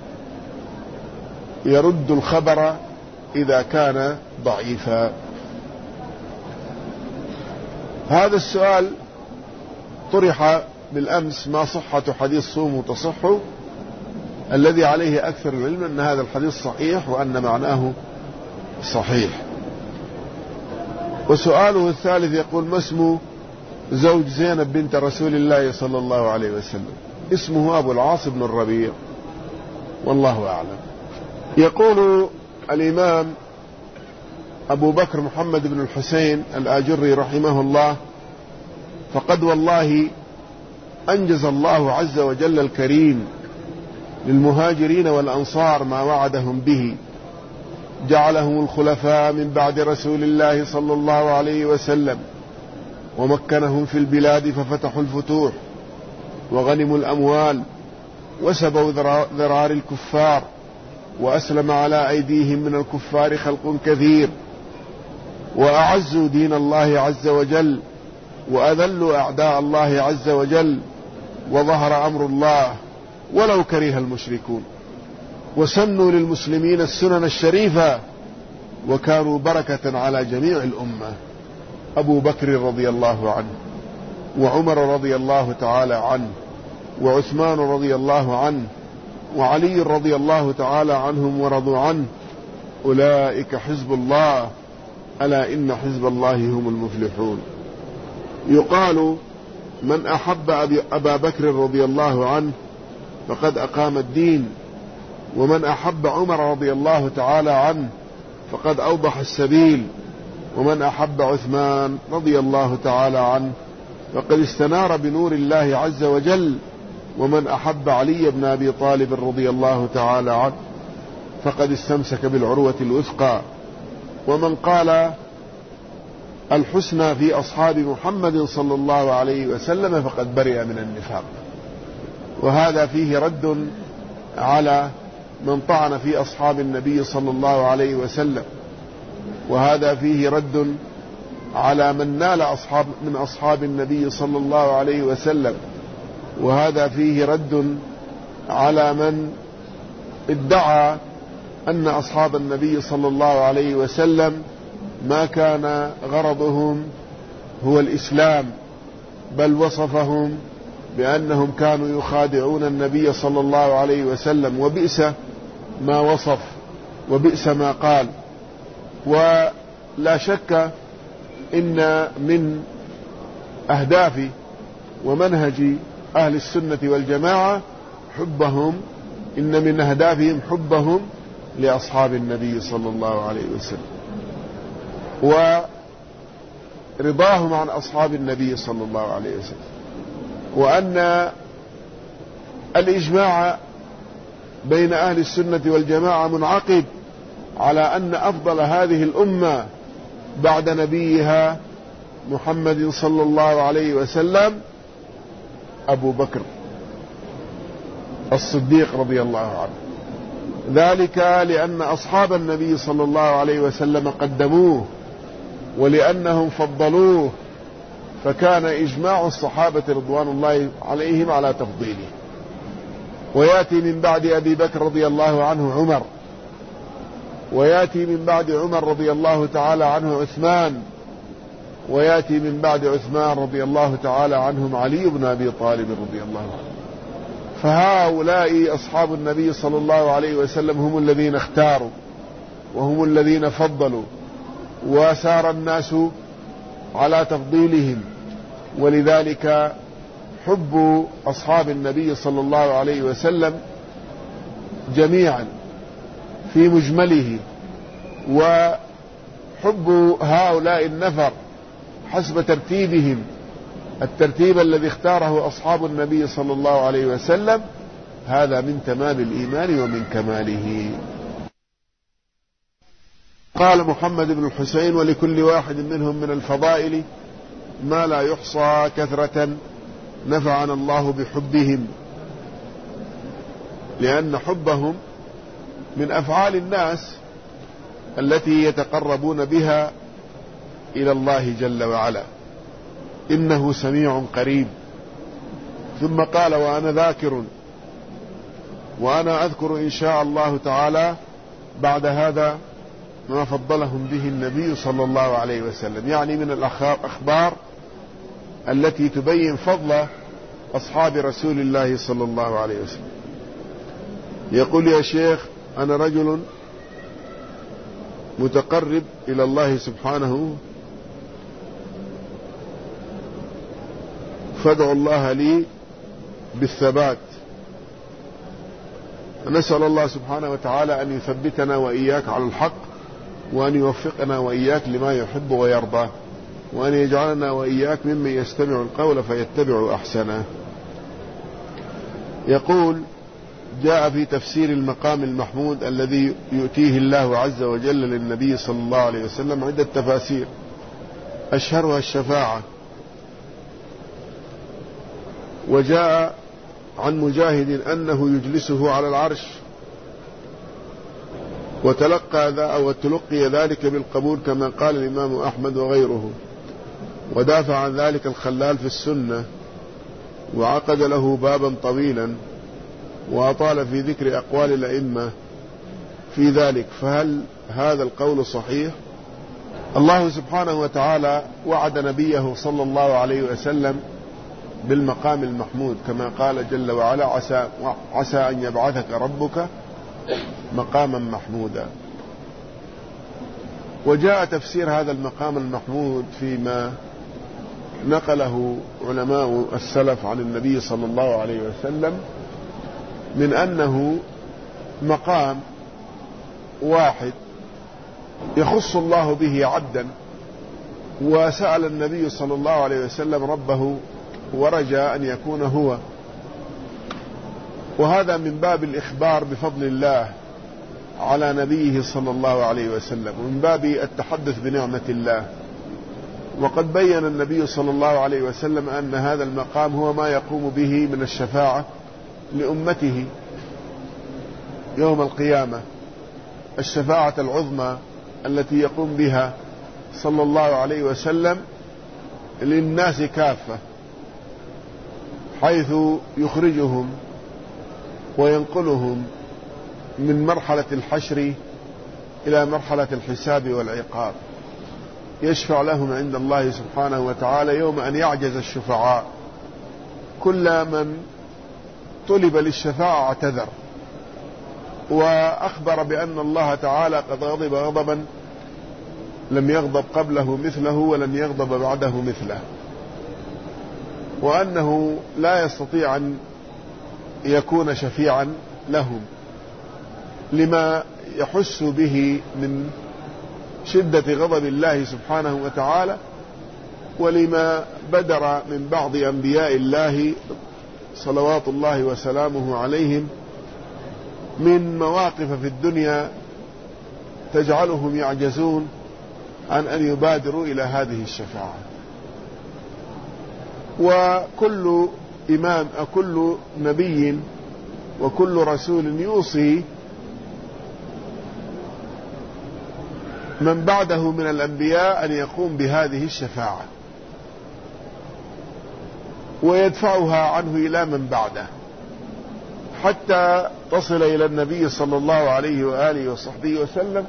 يرد الخبر إذا كان ضعيفا. هذا السؤال طرح بالأمس: ما صحة حديث صوموا تصحوا؟ الذي عليه أكثر العلم أن هذا الحديث صحيح وأن معناه صحيح. وسؤاله الثالث يقول: ما اسم زوج زينب بنت رسول الله صلى الله عليه وسلم؟ اسمه أبو العاص بن الربيع، والله أعلم. يقول الإمام أبو بكر محمد بن الحسين الآجري رحمه الله: فقد والله أنجز الله عز وجل الكريم للمهاجرين والأنصار ما وعدهم به، جعلهم الخلفاء من بعد رسول الله صلى الله عليه وسلم، ومكنهم في البلاد ففتحوا الفتوح وغنموا الأموال وسبوا ذرار الكفار، وأسلم على أيديهم من الكفار خلق كثير، وأعزوا دين الله عز وجل، وأذلوا أعداء الله عز وجل، وظهر أمر الله ولو كره المشركون، وسنوا للمسلمين السنن الشريفة، وكانوا بركة على جميع الأمة. أبو بكر رضي الله عنه، وعمر رضي الله تعالى عنه، وعثمان رضي الله عنه، وعلي رضي الله تعالى عنهم ورضوا عنه، أولئك حزب الله، ألا إن حزب الله هم المفلحون. يقال: من أحب أبا بكر رضي الله عنه فقد أقام الدين، ومن أحب عمر رضي الله تعالى عنه فقد أوضح السبيل، ومن أحب عثمان رضي الله تعالى عنه فقد استنار بنور الله عز وجل، ومن أحب علي بن أبي طالب رضي الله تعالى عنه فقد استمسك بالعروة الوثقى، ومن قال الحسنى في أصحاب محمد صلى الله عليه وسلم فقد برئ من النفاق. وهذا فيه رد على من طعن في أصحاب النبي صلى الله عليه وسلم، وهذا فيه رد على من نال من أصحاب النبي صلى الله عليه وسلم، وهذا فيه رد على من ادعى أن أصحاب النبي صلى الله عليه وسلم ما كان غرضهم هو الإسلام، بل وصفهم بأنهم كانوا يخادعون النبي صلى الله عليه وسلم، وبئس ما وصف وبئس ما قال. ولا شك إن من أهداف ومنهج أهل السنة والجماعة حبهم، إن من أهدافهم حبهم لأصحاب النبي صلى الله عليه وسلم، ورضاهم عن أصحاب النبي صلى الله عليه وسلم، وأن الإجماع بين أهل السنة والجماعة منعقد على أن أفضل هذه الأمة بعد نبيها محمد صلى الله عليه وسلم أبو بكر الصديق رضي الله عنه، ذلك لأن أصحاب النبي صلى الله عليه وسلم قدموه ولأنهم فضلوه، فكان إجماع الصحابة رضوان الله عليهم على تفضيله. ويأتي من بعد أبي بكر رضي الله عنه عمر، ويأتي من بعد عمر رضي الله تعالى عنه عثمان، ويأتي من بعد عثمان رضي الله تعالى عنهم علي بن أبي طالب رضي الله عنه. فهؤلاء أصحاب النبي صلى الله عليه وسلم هم الذين اختاروا وهم الذين فضلوا، وسار الناس على تفضيلهم. ولذلك حب أصحاب النبي صلى الله عليه وسلم جميعا في مجمله، وحب هؤلاء النفر حسب ترتيبهم الترتيب الذي اختاره أصحاب النبي صلى الله عليه وسلم، هذا من تمام الإيمان ومن كماله. قال محمد بن الحسين: ولكل واحد منهم من الفضائل ما لا يحصى كثرة نفعنا الله بحبهم، لأن حبهم من أفعال الناس التي يتقربون بها إلى الله جل وعلا، إنه سميع قريب. ثم قال: وأنا ذاكر وأنا أذكر إن شاء الله تعالى بعد هذا ما فضلهم به النبي صلى الله عليه وسلم، يعني من الأخبار التي تبين فضل أصحاب رسول الله صلى الله عليه وسلم. يقول: يا شيخ، أنا رجل متقرب إلى الله سبحانه، فادعوا الله لي بالثبات. نسأل الله سبحانه وتعالى أن يثبتنا وإياك على الحق، وأن يوفقنا وإياك لما يحب ويرضى، وأن يجعلنا وإياك ممن يستمع القول فيتبع أحسنه. يقول: جاء في تفسير المقام المحمود الذي يؤتيه الله عز وجل للنبي صلى الله عليه وسلم عدة تفاسير، أشهرها الشفاعة. وجاء عن مجاهد أنه يجلسه على العرش، وتلقي ذلك بالقبول كما قال الإمام أحمد وغيره. ودافع عن ذلك الخلال في السنة، وعقد له بابا طويلا، وأطال في ذكر أقوال الأئمة في ذلك. فهل هذا القول صحيح؟ الله سبحانه وتعالى وعد نبيه صلى الله عليه وسلم بالمقام المحمود كما قال جل وعلا: عسى أن يبعثك ربك مقاما محمودا. وجاء تفسير هذا المقام المحمود فيما نقله علماء السلف عن النبي صلى الله عليه وسلم من أنه مقام واحد يخص الله به عبدا وسأل النبي صلى الله عليه وسلم ربه ورجى أن يكون هو، وهذا من باب الإخبار بفضل الله على نبيه صلى الله عليه وسلم، ومن باب التحدث بنعمة الله. وقد بين النبي صلى الله عليه وسلم أن هذا المقام هو ما يقوم به من الشفاعة لأمته يوم القيامة، الشفاعة العظمى التي يقوم بها صلى الله عليه وسلم للناس كافة، حيث يخرجهم وينقلهم من مرحلة الحشر إلى مرحلة الحساب والعقاب، يشفع لهم عند الله سبحانه وتعالى يوم أن يعجز الشفعاء، كل من طلب للشفاعة اعتذر، وأخبر بأن الله تعالى قد غضب غضبا لم يغضب قبله مثله ولن يغضب بعده مثله، وأنه لا يستطيع أن يكون شفيعا لهم لما يحس به من شدة غضب الله سبحانه وتعالى، ولما بدر من بعض أنبياء الله صلوات الله وسلامه عليهم من مواقف في الدنيا تجعلهم يعجزون عن أن يبادروا إلى هذه الشفاعة. وكل إمام أو كل نبي وكل رسول يوصي من بعده من الأنبياء أن يقوم بهذه الشفاعة ويدفعها عنه إلى من بعده، حتى تصل إلى النبي صلى الله عليه وآله وصحبه وسلم،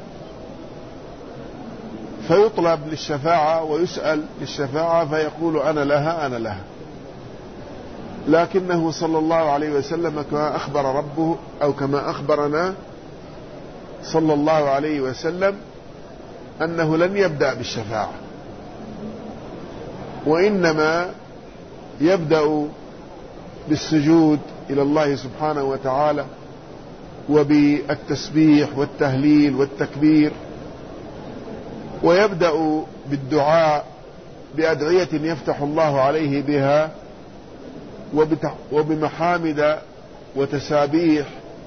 فيطلب للشفاعة ويسأل للشفاعة فيقول أنا لها أنا لها. لكنه صلى الله عليه وسلم كما أخبر ربه أو كما أخبرنا صلى الله عليه وسلم أنه لن يبدأ بالشفاعة، وإنما يبدأ بالسجود إلى الله سبحانه وتعالى وبالتسبيح والتهليل والتكبير، ويبدأ بالدعاء بأدعية يفتح الله عليه بها وبمحامد وتسابيح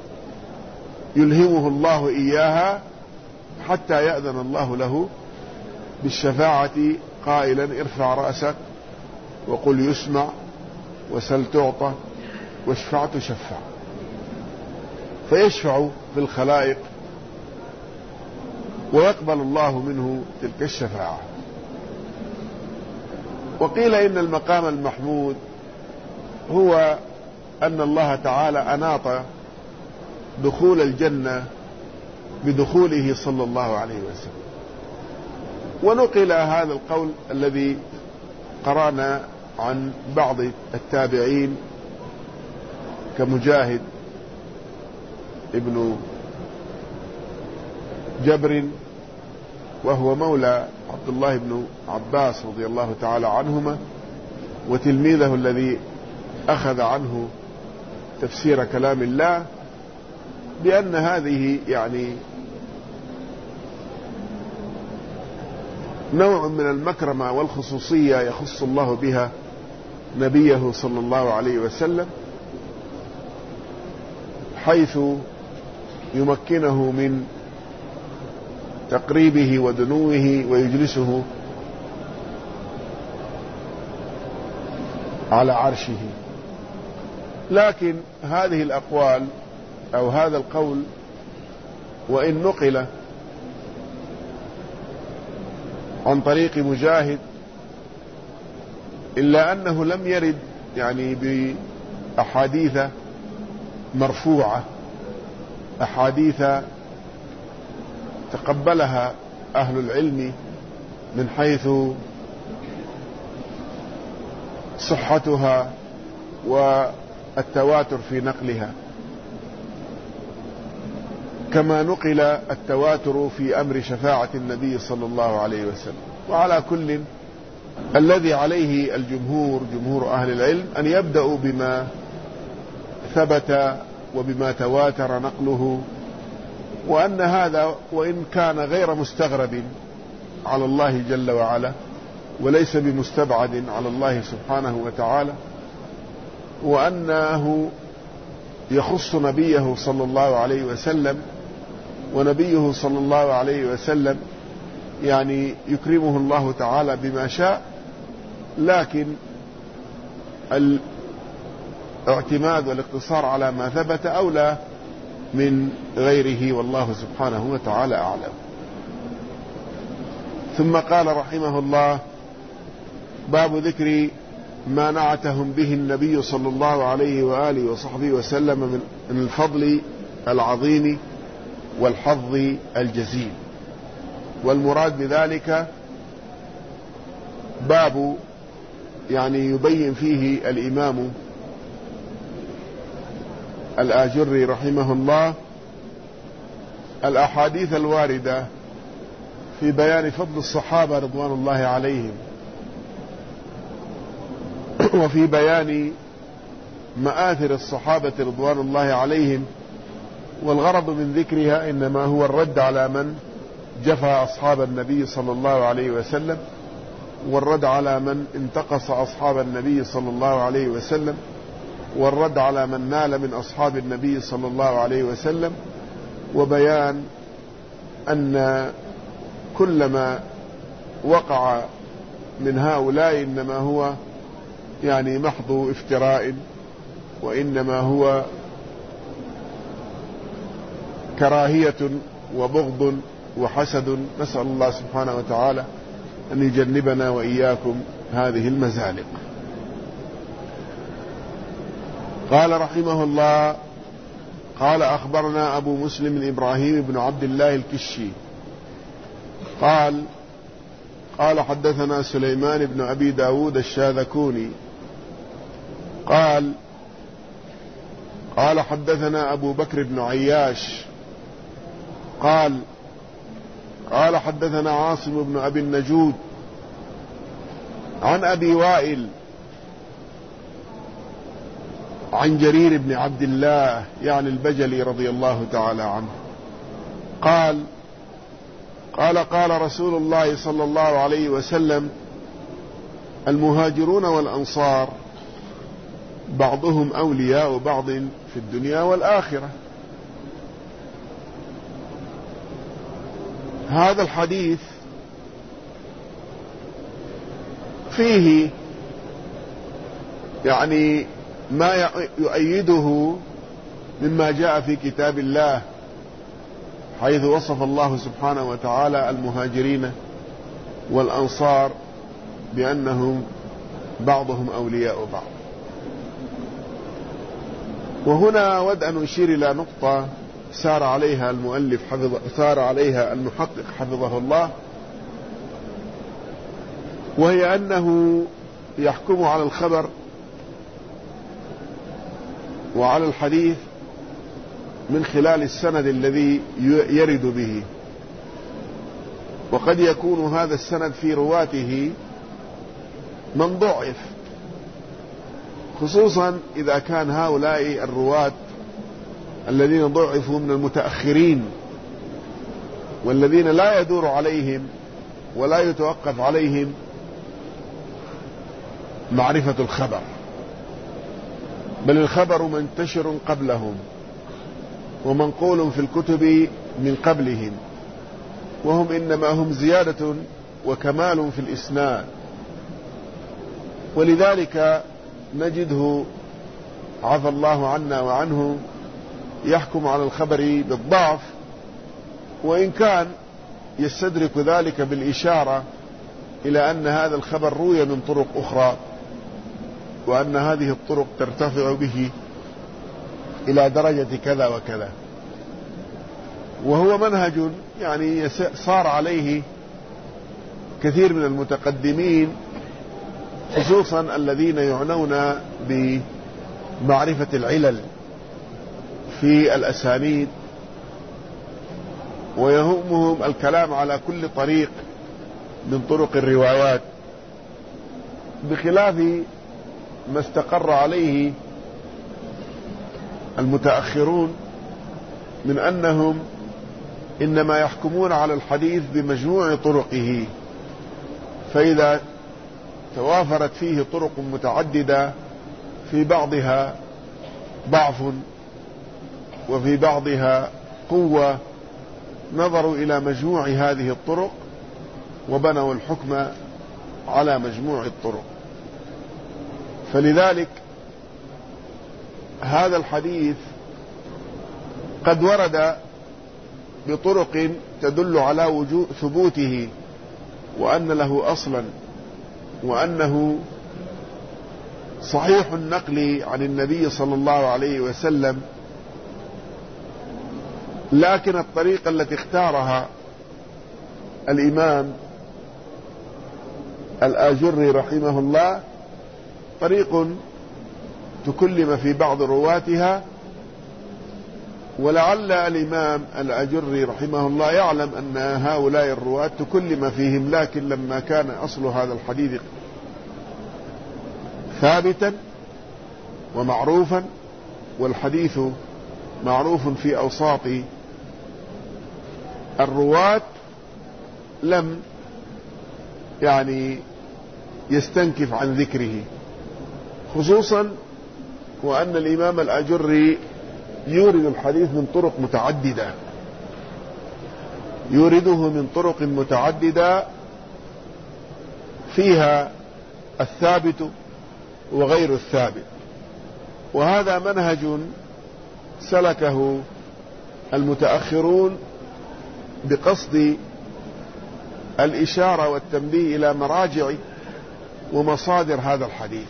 يلهمه الله إياها، حتى يأذن الله له بالشفاعة قائلا ارفع رأسك وقل يسمع وسل تعطى واشفع تشفع، فيشفع في الخلائق ويقبل الله منه تلك الشفاعة. وقيل إن المقام المحمود هو أن الله تعالى أناط دخول الجنة بدخوله صلى الله عليه وسلم. ونقل هذا القول الذي قرأنا عن بعض التابعين كمجاهد ابن جبر وهو مولى عبد الله بن عباس رضي الله تعالى عنهما، وتلميذه الذي أخذ عنه تفسير كلام الله، بأن هذه يعني نوع من المكرمة والخصوصية يخص الله بها نبيه صلى الله عليه وسلم، حيث يمكنه من تقريبه ودنوه ويجلسه على عرشه. لكن هذه الأقوال أو هذا القول وإن نقل عن طريق مجاهد إلا أنه لم يرد يعني بأحاديث مرفوعة، أحاديث تقبلها أهل العلم من حيث صحتها والتواتر في نقلها، كما نقل التواتر في أمر شفاعة النبي صلى الله عليه وسلم. وعلى كل الذي عليه الجمهور جمهور أهل العلم أن يبدأوا بما ثبت وبما تواتر نقله، وأن هذا وإن كان غير مستغرب على الله جل وعلا وليس بمستبعد على الله سبحانه وتعالى، وأنه يخص نبيه صلى الله عليه وسلم، ونبيه صلى الله عليه وسلم يعني يكرمه الله تعالى بما شاء، لكن الاعتماد والاقتصار على ما ثبت أولى من غيره، والله سبحانه وتعالى أعلم. ثم قال رحمه الله: باب ذكر ما نعتهم به النبي صلى الله عليه وآله وصحبه وسلم من الفضل العظيم والحظ الجزيل. والمراد بذلك باب يعني يبين فيه الإمام الآجري رحمه الله الأحاديث الواردة في بيان فضل الصحابة رضوان الله عليهم، وفي بيان مآثر الصحابة رضوان الله عليهم. والغرض من ذكرها إنما هو الرد على من جفى أصحاب النبي صلى الله عليه وسلم، والرد على من انتقص أصحاب النبي صلى الله عليه وسلم، والرد على من نال من أصحاب النبي صلى الله عليه وسلم، وبيان أن كل ما وقع من هؤلاء إنما هو يعني محض افتراء، وإنما هو كراهية وبغض وحسد. نسأل الله سبحانه وتعالى أن يجنبنا وإياكم هذه المزالق. قال رحمه الله: قال أخبرنا أبو مسلم إبراهيم بن عبد الله الكشي قال حدثنا سليمان بن أبي داود الشاذكوني قال حدثنا أبو بكر بن عياش قال حدثنا عاصم بن أبي النجود عن أبي وائل عن جرير بن عبد الله يعني البجلي رضي الله تعالى عنه قال رسول الله صلى الله عليه وسلم: المهاجرون والأنصار بعضهم أولياء بعض في الدنيا والآخرة. هذا الحديث فيه يعني ما يؤيده مما جاء في كتاب الله، حيث وصف الله سبحانه وتعالى المهاجرين والأنصار بأنهم بعضهم أولياء بعض. وهنا أود أن أشير إلى نقطة سار عليها المحقق حفظه الله، وهي أنه يحكم على الخبر وعلى الحديث من خلال السند الذي يرد به، وقد يكون هذا السند في رواته من ضعف، خصوصا إذا كان هؤلاء الرواة الذين ضعفوا من المتأخرين، والذين لا يدور عليهم ولا يتوقف عليهم معرفة الخبر، بل الخبر منتشر قبلهم ومنقول في الكتب من قبلهم، وهم إنما هم زيادة وكمال في الإسناد. ولذلك نجده عفى الله عنا وعنه يحكم على الخبر بالضعف، وإن كان يستدرك ذلك بالإشارة إلى أن هذا الخبر روي من طرق أخرى، وأن هذه الطرق ترتفع به إلى درجة كذا وكذا. وهو منهج يعني صار عليه كثير من المتقدمين، خصوصا الذين يعنون بمعرفة العلل في الأسانيد، ويهمهم الكلام على كل طريق من طرق الروايات، بخلاف ما استقر عليه المتأخرون من أنهم إنما يحكمون على الحديث بمجموع طرقه، فإذا توافرت فيه طرق متعددة في بعضها ضعف وفي بعضها قوة، نظروا إلى مجموع هذه الطرق وبنوا الحكم على مجموع الطرق. فلذلك هذا الحديث قد ورد بطرق تدل على وجوب ثبوته وأن له أصلا وأنه صحيح النقل عن النبي صلى الله عليه وسلم، لكن الطريقة التي اختارها الإمام الآجري رحمه الله طريق تكلم في بعض رواتها، ولعل الإمام الآجري رحمه الله يعلم أن هؤلاء الرواة تكلم فيهم، لكن لما كان أصل هذا الحديث ثابتا ومعروفا، والحديث معروف في أوساط الرواة، لم يستنكف عن ذكره، خصوصا وأن الإمام الآجري يورد الحديث من طرق متعددة، يورده من طرق متعددة فيها الثابت وغير الثابت، وهذا منهج سلكه المتأخرون بقصد الإشارة والتنبيه إلى مراجع ومصادر هذا الحديث.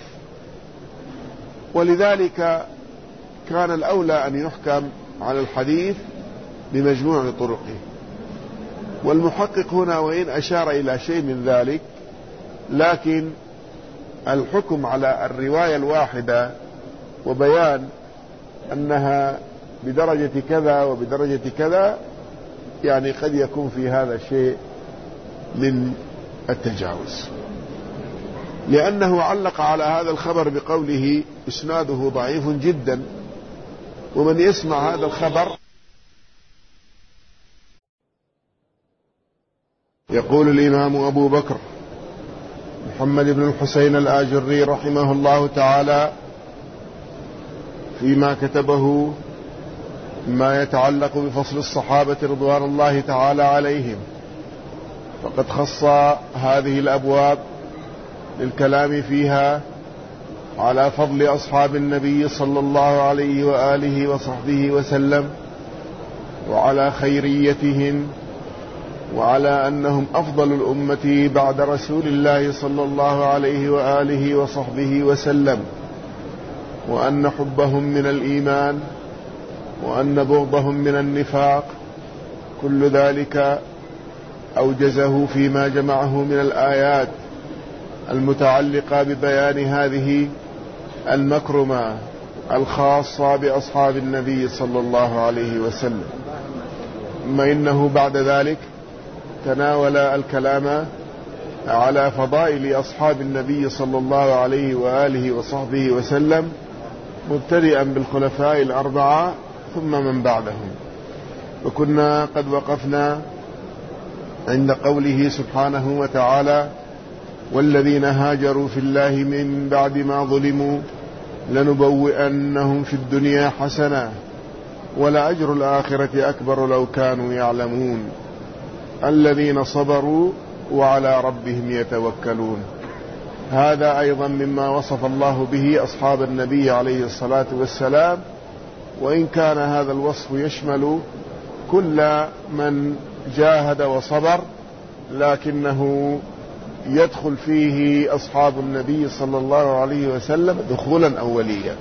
ولذلك كان الأولى أن يحكم على الحديث بمجموع طرقه. والمحقق هنا وإن أشار إلى شيء من ذلك، لكن الحكم على الرواية الواحدة وبيان أنها بدرجة كذا وبدرجة كذا قد يكون في هذا شيء من التجاوز، لأنه علق على هذا الخبر بقوله إسناده ضعيف جدا، ومن يسمع هذا الخبر يقول الإمام أبو بكر محمد بن الحسين الآجري رحمه الله تعالى فيما كتبه ما يتعلق بفصل الصحابة رضوان الله تعالى عليهم، فقد خص هذه الأبواب للكلام فيها على فضل أصحاب النبي صلى الله عليه وآله وصحبه وسلم، وعلى خيريتهم، وعلى أنهم أفضل الأمة بعد رسول الله صلى الله عليه وآله وصحبه وسلم، وأن حبهم من الإيمان، وأن بغضهم من النفاق، كل ذلك أوجزه فيما جمعه من الآيات المتعلقة ببيان هذه المكرمة الخاصة بأصحاب النبي صلى الله عليه وسلم. ثم إنه بعد ذلك تناول الكلام على فضائل أصحاب النبي صلى الله عليه وآله وصحبه وسلم، مبتدئا بالخلفاء الأربعة ثم من بعدهم. وكنا قد وقفنا عند قوله سبحانه وتعالى: والذين هاجروا في الله من بعد ما ظلموا لنبوئنهم في الدنيا حسنة ولأجر الآخرة أكبر لو كانوا يعلمون الذين صبروا وعلى ربهم يتوكلون. هذا أيضا مما وصف الله به أصحاب النبي عليه الصلاة والسلام، وإن كان هذا الوصف يشمل كل من جاهد وصبر، لكنه يدخل فيه أصحاب النبي صلى الله عليه وسلم دخولا أوليا،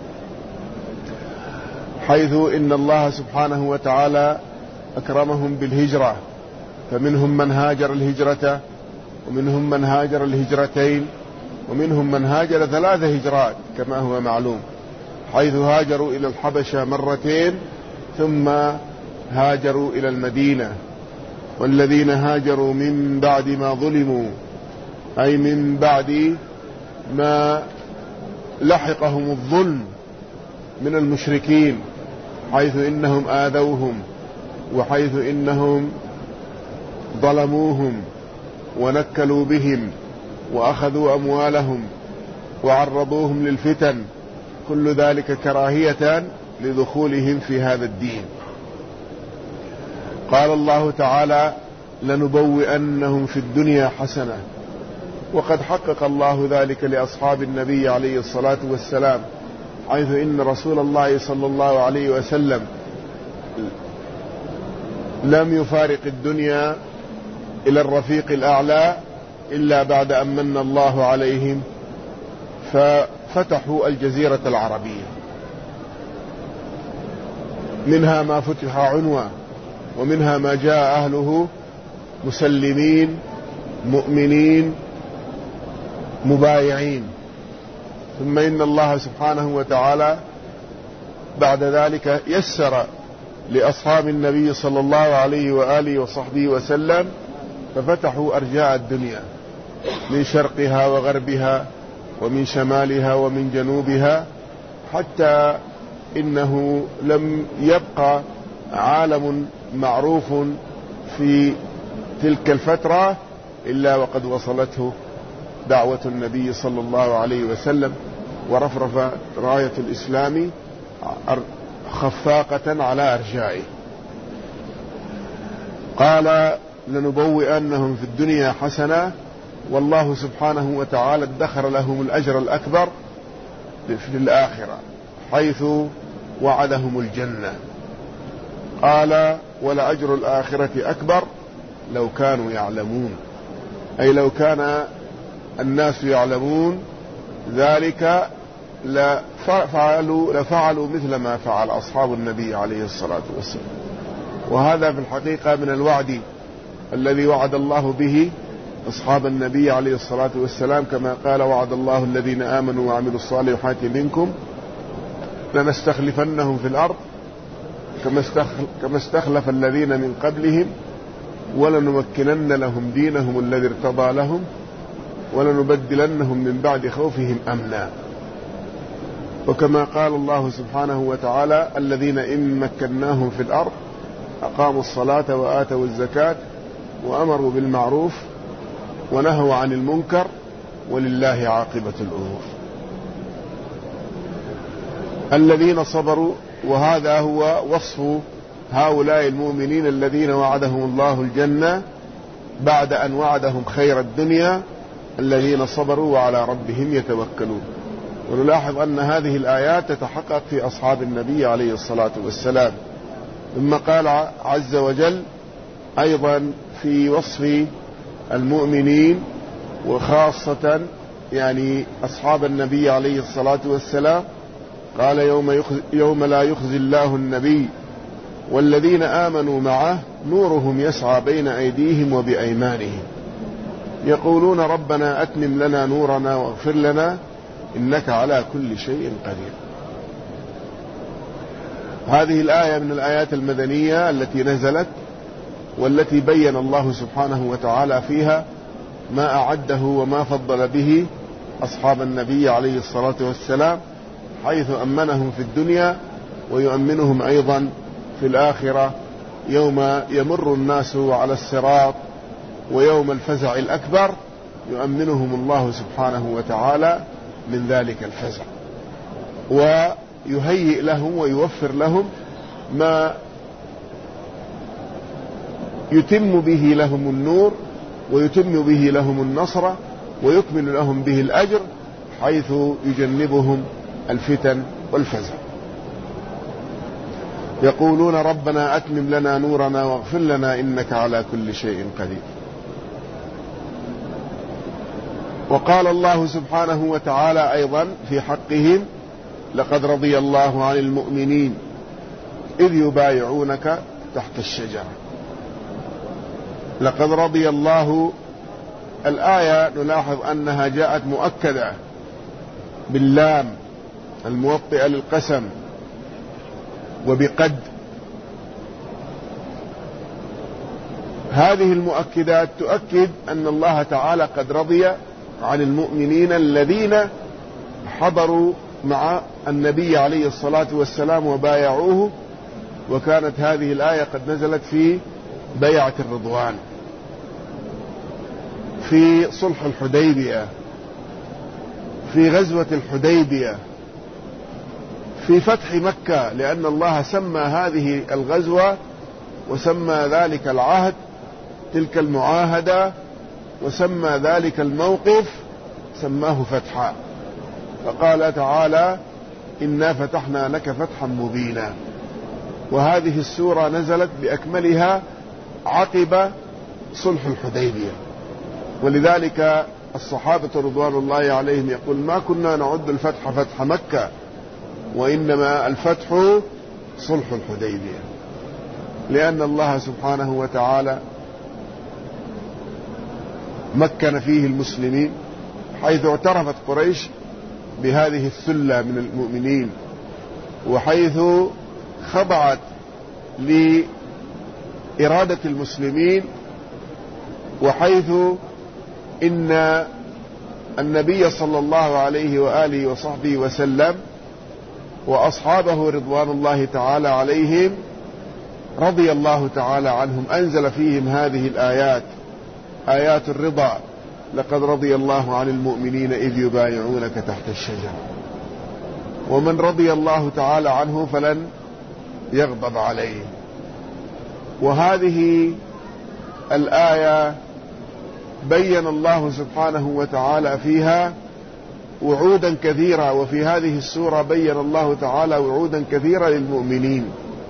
حيث إن الله سبحانه وتعالى أكرمهم بالهجرة، فمنهم من هاجر الهجرة، ومنهم من هاجر الهجرتين، ومنهم من هاجر 3 هجرات كما هو معلوم، حيث هاجروا إلى الحبشة مرتين ثم هاجروا إلى المدينة. والذين هاجروا من بعد ما ظلموا، أي من بعد ما لحقهم الظلم من المشركين، حيث إنهم آذوهم، وحيث إنهم ظلموهم ونكلوا بهم وأخذوا أموالهم وعرضوهم للفتن، كل ذلك كراهية لدخولهم في هذا الدين. قال الله تعالى: لنبوئنهم في الدنيا حسنة، وقد حقق الله ذلك لأصحاب النبي عليه الصلاة والسلام، حيث إن رسول الله صلى الله عليه وسلم لم يفارق الدنيا إلى الرفيق الأعلى إلا بعد أن من الله عليهم ففتحوا الجزيرة العربية، منها ما فتح عنوة، ومنها ما جاء أهله مسلمين مؤمنين مبايعين. ثم إن الله سبحانه وتعالى بعد ذلك يسر لأصحاب النبي صلى الله عليه وآله وصحبه وسلم، ففتحوا أرجاء الدنيا من شرقها وغربها ومن شمالها ومن جنوبها، حتى إنه لم يبقى عالم معروف في تلك الفترة إلا وقد وصلته دعوة النبي صلى الله عليه وسلم، ورفرف راية الإسلام خفاقة على أرجائه. قال: لنبوئنهم في الدنيا حسنة، والله سبحانه وتعالى ادخر لهم الأجر الأكبر في الآخرة، حيث وعدهم الجنة. قال: ولأجر الآخرة أكبر لو كانوا يعلمون، أي لو كان الناس يعلمون ذلك لفعلوا مثل ما فعل أصحاب النبي عليه الصلاة والسلام. وهذا في الحقيقة من الوعد الذي وعد الله به أصحاب النبي عليه الصلاة والسلام، كما قال: وعد الله الذين آمنوا وعملوا الصالحات منكم لنستخلفنهم في الأرض كما استخلف الذين من قبلهم ولنمكنن لهم دينهم الذي ارتضى لهم ولنبدلنهم من بعد خوفهم أمنا. وكما قال الله سبحانه وتعالى: الذين إن مكناهم في الأرض أقاموا الصلاة وآتوا الزكاة وأمروا بالمعروف ونهوا عن المنكر ولله عاقبة الأمور. الذين صبروا، وهذا هو وصف هؤلاء المؤمنين الذين وعدهم الله الجنة بعد أن وعدهم خير الدنيا، الذين صبروا وعلى ربهم يتوكلون. ونلاحظ أن هذه الآيات تتحقق في أصحاب النبي عليه الصلاة والسلام. ثم قال عز وجل أيضا في وصف المؤمنين، وخاصة يعني أصحاب النبي عليه الصلاة والسلام، قال: يوم لا يخزي الله النبي والذين آمنوا معه نورهم يسعى بين أيديهم وبأيمانهم يقولون ربنا أتمم لنا نورنا واغفر لنا إنك على كل شيء قدير. هذه الآية من الآيات المدنية التي نزلت، والتي بين الله سبحانه وتعالى فيها ما أعده وما فضل به أصحاب النبي عليه الصلاة والسلام، حيث أمنهم في الدنيا ويؤمنهم أيضا في الآخرة، يوم يمر الناس على الصراط ويوم الفزع الأكبر يؤمنهم الله سبحانه وتعالى من ذلك الفزع، ويهيئ لهم ويوفر لهم ما يتم به لهم النور ويتم به لهم النصر ويكمل لهم به الأجر، حيث يجنبهم الفتن والفزع. يقولون ربنا أتمم لنا نورنا واغفر لنا إنك على كل شيء قدير. وقال الله سبحانه وتعالى أيضا في حقهم: لقد رضي الله عن المؤمنين إذ يبايعونك تحت الشجرة. لقد رضي الله، الآية نلاحظ أنها جاءت مؤكدة باللام الموطئة للقسم وبقد. هذه المؤكدات تؤكد أن الله تعالى قد رضي عن المؤمنين الذين حضروا مع النبي عليه الصلاة والسلام وبايعوه، وكانت هذه الآية قد نزلت في بيعة الرضوان. في صلح الحديبية، في غزوة الحديبية، في فتح مكة، لأن الله سمى هذه الغزوة وسمى ذلك العهد تلك المعاهدة وسمى ذلك الموقف سماه فتحا، فقال تعالى إنا فتحنا لك فتحا مبينا. وهذه السورة نزلت بأكملها عقب صلح الحديبية، ولذلك الصحابة رضوان الله عليهم يقول ما كنا نعد الفتح فتح مكة، وإنما الفتح صلح الحديبية، لأن الله سبحانه وتعالى مكن فيه المسلمين، حيث اعترفت قريش بهذه الثلة من المؤمنين، وحيث خضعت لإرادة المسلمين، وحيث إن النبي صلى الله عليه وآله وصحبه وسلم وأصحابه رضوان الله تعالى عليهم رضي الله تعالى عنهم أنزل فيهم هذه الآيات، آيات الرضا: لقد رضي الله عن المؤمنين إذ يبايعونك تحت الشجرة، ومن رضي الله تعالى عنه فلن يغضب عليه. وهذه الآية بين الله سبحانه وتعالى فيها وعودا كثيرة، وفي هذه السورة بين الله تعالى وعودا كثيرة للمؤمنين،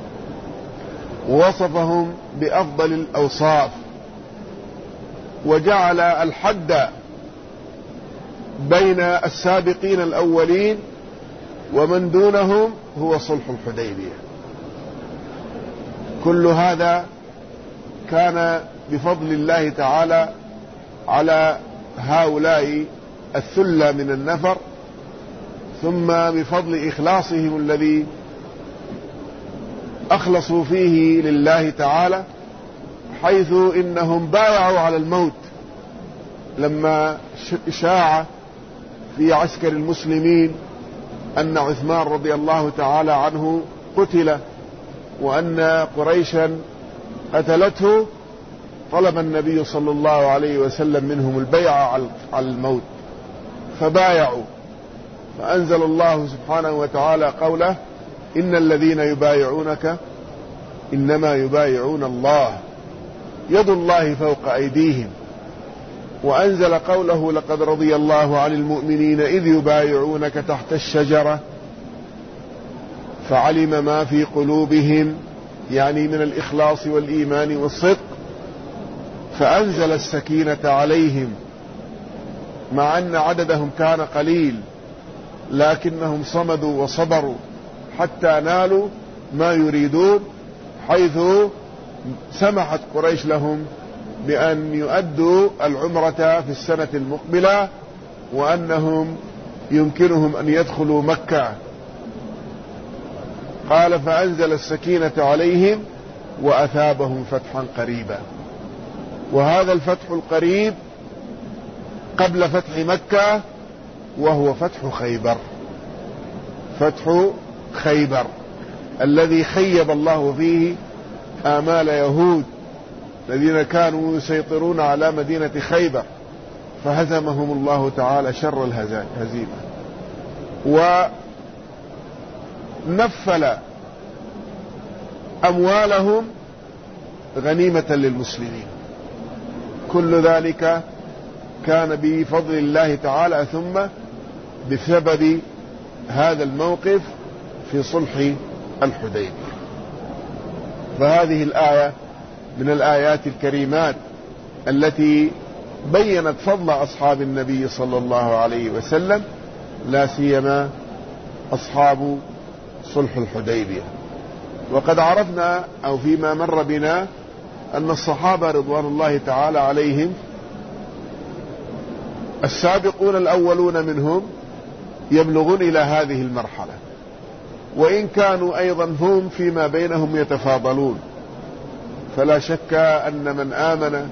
ووصفهم بأفضل الأوصاف، وجعل الحد بين السابقين الأولين ومن دونهم هو صلح الحديبية. كل هذا كان بفضل الله تعالى على هؤلاء الثلة من النفر، ثم بفضل إخلاصهم الذي أخلصوا فيه لله تعالى، حيث إنهم بايعوا على الموت لما شاع في عسكر المسلمين أن عثمان رضي الله تعالى عنه قتل وأن قريشا قتلته. طلب النبي صلى الله عليه وسلم منهم البيعة على الموت، فبايعوا، فأنزل الله سبحانه وتعالى قوله: إن الذين يبايعونك إنما يبايعون الله يد الله فوق أيديهم. وأنزل قوله: لقد رضي الله عن المؤمنين إذ يبايعونك تحت الشجرة فعلم ما في قلوبهم، يعني من الإخلاص والإيمان والصدق، فأنزل السكينة عليهم، مع أن عددهم كان قليل لكنهم صمدوا وصبروا حتى نالوا ما يريدون، حيث سمحت قريش لهم بأن يؤدوا العمرة في السنة المقبلة، وأنهم يمكنهم أن يدخلوا مكة. قال: فأنزل السكينة عليهم وأثابهم فتحا قريبا. وهذا الفتح القريب قبل فتح مكة، وهو فتح خيبر، فتح خيبر الذي خيب الله فيه آمال يهود الذين كانوا يسيطرون على مدينة خيبر، فهزمهم الله تعالى شر الهزيمة، ونفل أموالهم غنيمة للمسلمين. كل ذلك كان بفضل الله تعالى، ثم بسبب هذا الموقف في صلح الحديبية. فهذه الآية من الآيات الكريمات التي بينت فضل أصحاب النبي صلى الله عليه وسلم، لا سيما أصحاب صلح الحديبية. وقد عرفنا أو فيما مر بنا أن الصحابة رضوان الله تعالى عليهم السابقون الأولون منهم يبلغون إلى هذه المرحلة، وإن كانوا أيضا هم فيما بينهم يتفاضلون، فلا شك أن من آمن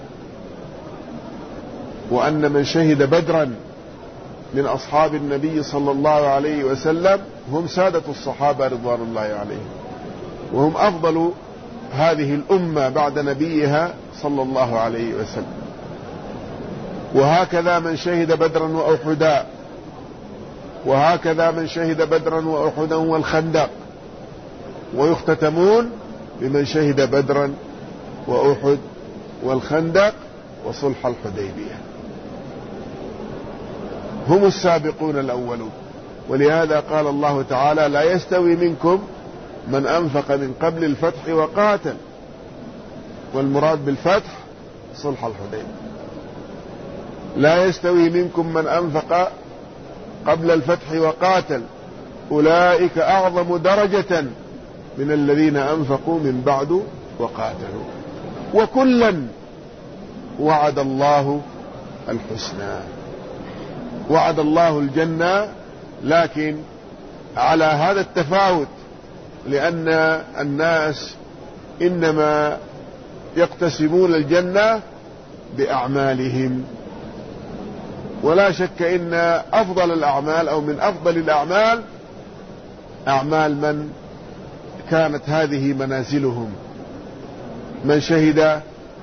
وأن من شهد بدرا من أصحاب النبي صلى الله عليه وسلم هم سادة الصحابة رضوان الله عليهم، وهم أفضل هذه الأمة بعد نبيها صلى الله عليه وسلم. وهكذا من شهد بدرا وأحدا، وهكذا من شهد بدرا وأحدا والخندق، ويختتمون بمن شهد بدرا وأحد والخندق وصلح الحديبية. هم السابقون الأولون. ولهذا قال الله تعالى: لا يستوي منكم من أنفق من قبل الفتح وقاتل. والمراد بالفتح صلح الحديبية. لا يستوي منكم من أنفق قبل الفتح وقاتل أولئك أعظم درجة من الذين أنفقوا من بعد وقاتلوا وكلا وعد الله الحسنى. وعد الله الجنة، لكن على هذا التفاوت، لأن الناس إنما يقتسمون الجنة بأعمالهم. ولا شك إن أفضل الأعمال أو من أفضل الأعمال أعمال من كانت هذه منازلهم: من شهد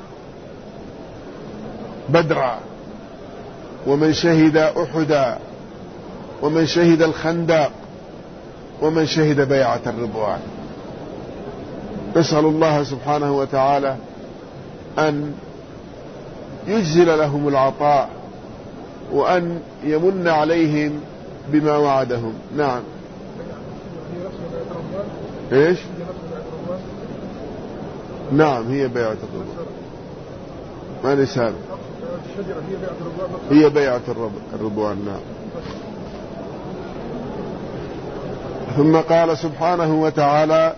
بدرا، ومن شهد أحدا، ومن شهد الخندق، ومن شهد بيعة الرضوان. نسأل الله سبحانه وتعالى أن يجزل لهم العطاء وأن يمن عليهم بما وعدهم. نعم. ايش؟ نعم، هي بيعة الرضوان. ما نسال؟ هي بيعة الرضوان. نعم. ثم قال سبحانه وتعالى: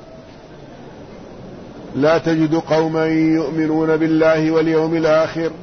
لا تجد قوما يؤمنون بالله واليوم الآخر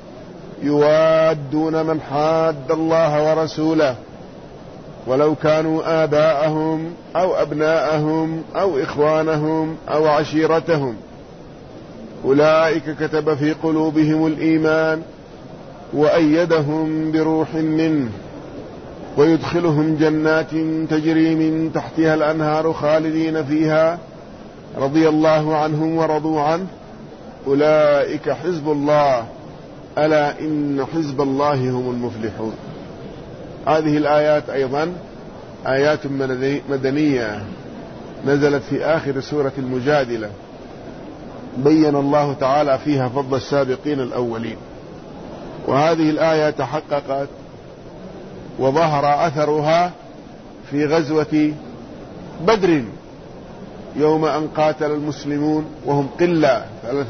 يوادون من حاد الله ورسوله ولو كانوا آباءهم أو أبناءهم أو إخوانهم أو عشيرتهم أولئك كتب في قلوبهم الإيمان وأيدهم بروح منه ويدخلهم جنات تجري من تحتها الأنهار خالدين فيها رضي الله عنهم ورضوا عنه أولئك حزب الله ألا إن حزب الله هم المفلحون. هذه الآيات أيضا آيات مدنية نزلت في آخر سورة المجادلة، بين الله تعالى فيها فضل السابقين الأولين. وهذه الآية تحققت وظهر أثرها في غزوة بدر، يوم أن قاتل المسلمون وهم قلة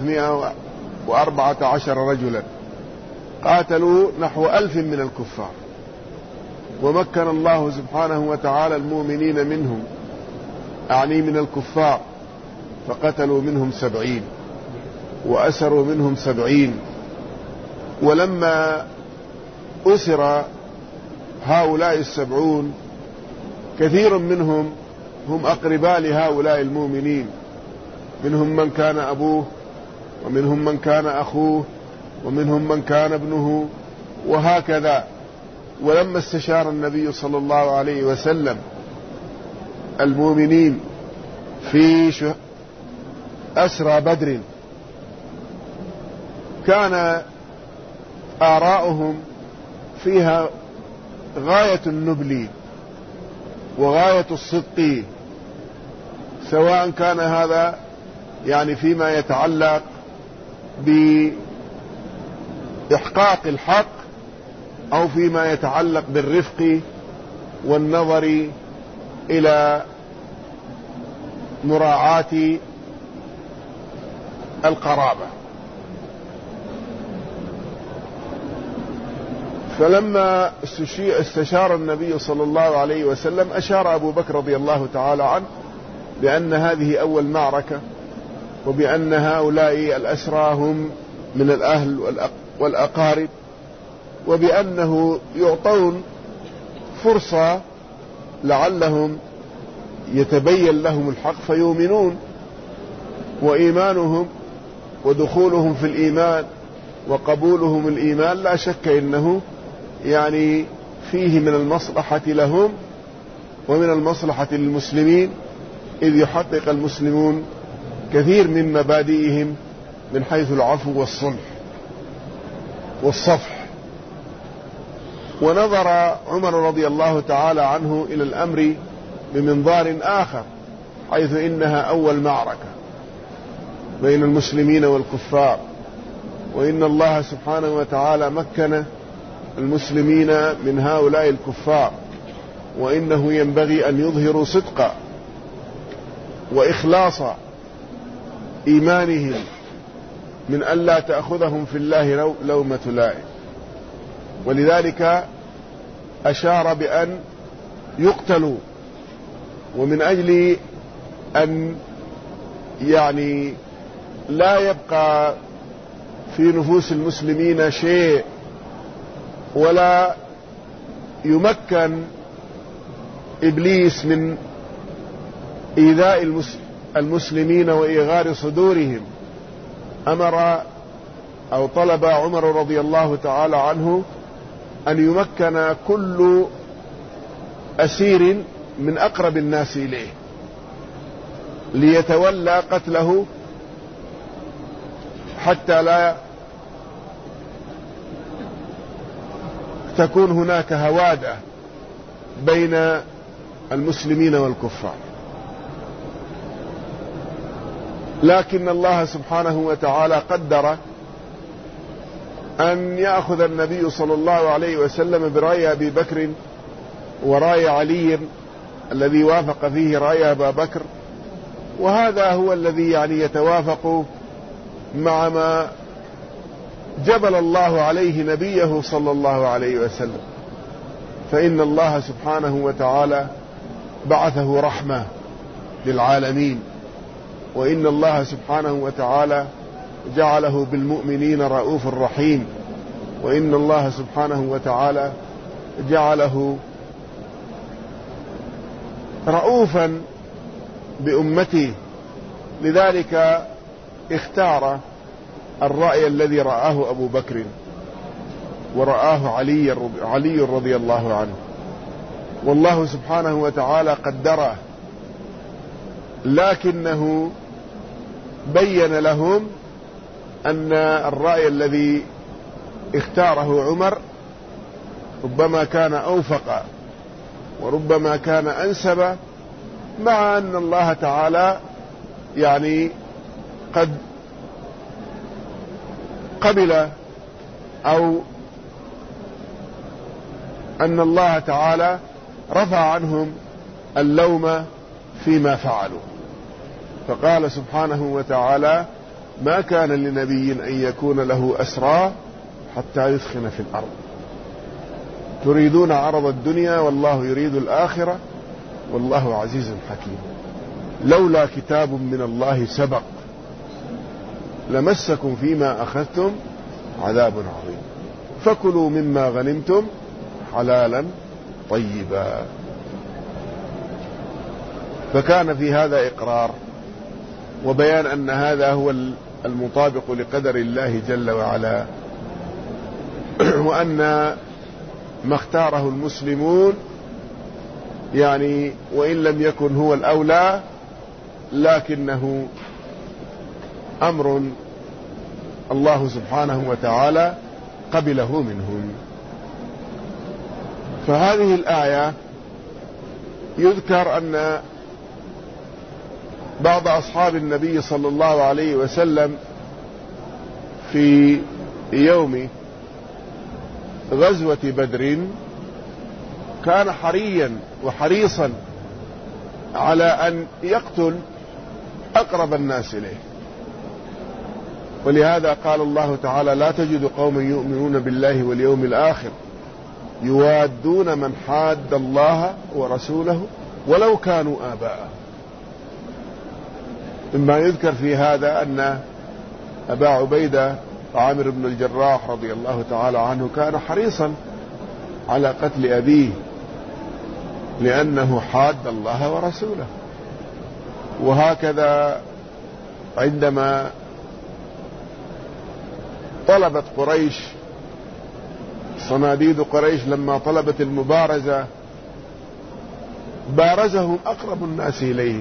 314 رجلا، قاتلوا نحو 1000 من الكفار، ومكن الله سبحانه وتعالى المؤمنين منهم، أعني من الكفار، فقتلوا منهم 70 وأسروا منهم 70. ولما أسر هؤلاء 70 كثير منهم هم أقرباء لهؤلاء المؤمنين، منهم من كان أبوه، ومنهم من كان أخوه، ومنهم من كان ابنه، وهكذا. ولما استشار النبي صلى الله عليه وسلم المؤمنين في أسرى بدر كان آراؤهم فيها غاية النبل وغاية الصدق، سواء كان هذا يعني فيما يتعلق بإحقاق الحق أو فيما يتعلق بالرفق والنظر إلى مراعاة القرابة. فلما استشار النبي صلى الله عليه وسلم أشار أبو بكر رضي الله تعالى عنه بأن هذه أول معركة، وبأن هؤلاء الأسرى هم من الأهل والأقارب، وبأنه يعطون فرصة لعلهم يتبين لهم الحق فيؤمنون، وإيمانهم ودخولهم في الإيمان وقبولهم الإيمان لا شك إنه يعني فيه من المصلحة لهم ومن المصلحة للمسلمين، إذ يحقق المسلمون كثير من مبادئهم من حيث العفو والصلح والصفح ونظر عمر رضي الله تعالى عنه إلى الأمر بمنظار آخر، حيث إنها أول معركة بين المسلمين والكفار، وإن الله سبحانه وتعالى مكن المسلمين من هؤلاء الكفار، وإنه ينبغي أن يظهروا صدق وإخلاص إيمانهم من أن لا تأخذهم في الله لومة لائم. ولذلك أشار بأن يقتلوا، ومن أجل أن يعني لا يبقى في نفوس المسلمين شيء، ولا يمكن إبليس من إيذاء المسلمين وإغار صدورهم، أمر أو طلب عمر رضي الله تعالى عنه أن يمكن كل أسير من أقرب الناس إليه ليتولى قتله، حتى لا تكون هناك هوادة بين المسلمين والكفار. لكن الله سبحانه وتعالى قدر أن يأخذ النبي صلى الله عليه وسلم برأي أبي بكر ورأي علي الذي وافق فيه رأي أبا بكر، وهذا هو الذي يعني يتوافق مع ما جبل الله عليه نبيه صلى الله عليه وسلم، فإن الله سبحانه وتعالى بعثه رحمة للعالمين، وإن الله سبحانه وتعالى جعله بالمؤمنين رؤوف رحيم، وإن الله سبحانه وتعالى جعله رؤوفا بأمته. لذلك اختار الرأي الذي رآه أبو بكر ورآه علي رضي الله عنه، والله سبحانه وتعالى قدره، لكنه بين لهم أن الرأي الذي اختاره عمر ربما كان أوفق وربما كان أنسب، مع أن الله تعالى يعني قد قبل، أو أن الله تعالى رفع عنهم اللوم فيما فعلوا، فقال سبحانه وتعالى: ما كان لنبي أن يكون له أسرى حتى يثخن في الأرض تريدون عرض الدنيا والله يريد الآخرة والله عزيز حكيم، لولا كتاب من الله سبق لمسكم فيما أخذتم عذاب عظيم فكلوا مما غنمتم حلالا طيبا. فكان في هذا إقرار وبيان أن هذا هو المطابق لقدر الله جل وعلا، وأن ما اختاره المسلمون يعني وإن لم يكن هو الأولى لكنه أمر الله سبحانه وتعالى قبله منهم. فهذه الآية يذكر أن بعض أصحاب النبي صلى الله عليه وسلم في يوم غزوة بدر كان حريا وحريصا على أن يقتل أقرب الناس إليه، ولهذا قال الله تعالى: لا تجد قوما يؤمنون بالله واليوم الآخر يوادون من حاد الله ورسوله ولو كانوا آباءهم. مما يذكر في هذا أن أبا عبيدة عامر بن الجراح رضي الله تعالى عنه كان حريصا على قتل أبيه لأنه حاد الله ورسوله. وهكذا عندما طلبت قريش، صناديد قريش لما طلبت المبارزة بارزهم أقرب الناس إليه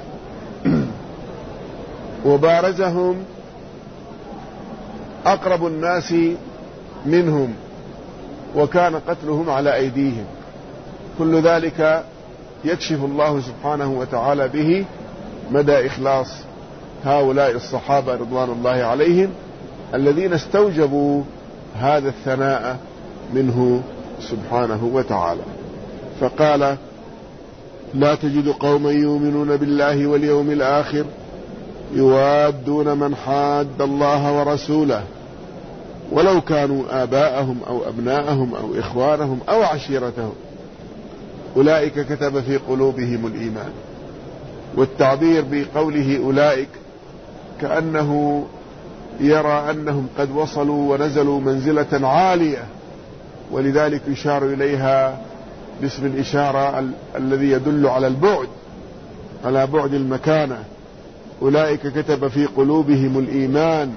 وبارزهم أقرب الناس منهم، وكان قتلهم على أيديهم. كل ذلك يكشف الله سبحانه وتعالى به مدى إخلاص هؤلاء الصحابة رضوان الله عليهم الذين استوجبوا هذا الثناء منه سبحانه وتعالى. فقال: لا تجد قوما يؤمنون بالله واليوم الآخر يوادون من حاد الله ورسوله ولو كانوا آباءهم أو أبناءهم أو إخوانهم أو عشيرتهم أولئك كتب في قلوبهم الإيمان. والتعبير بقوله أولئك كأنه يرى أنهم قد وصلوا ونزلوا منزلة عالية، ولذلك يشار إليها باسم الإشارة الذي يدل على البعد، على بعد المكانة. أولئك كتب في قلوبهم الإيمان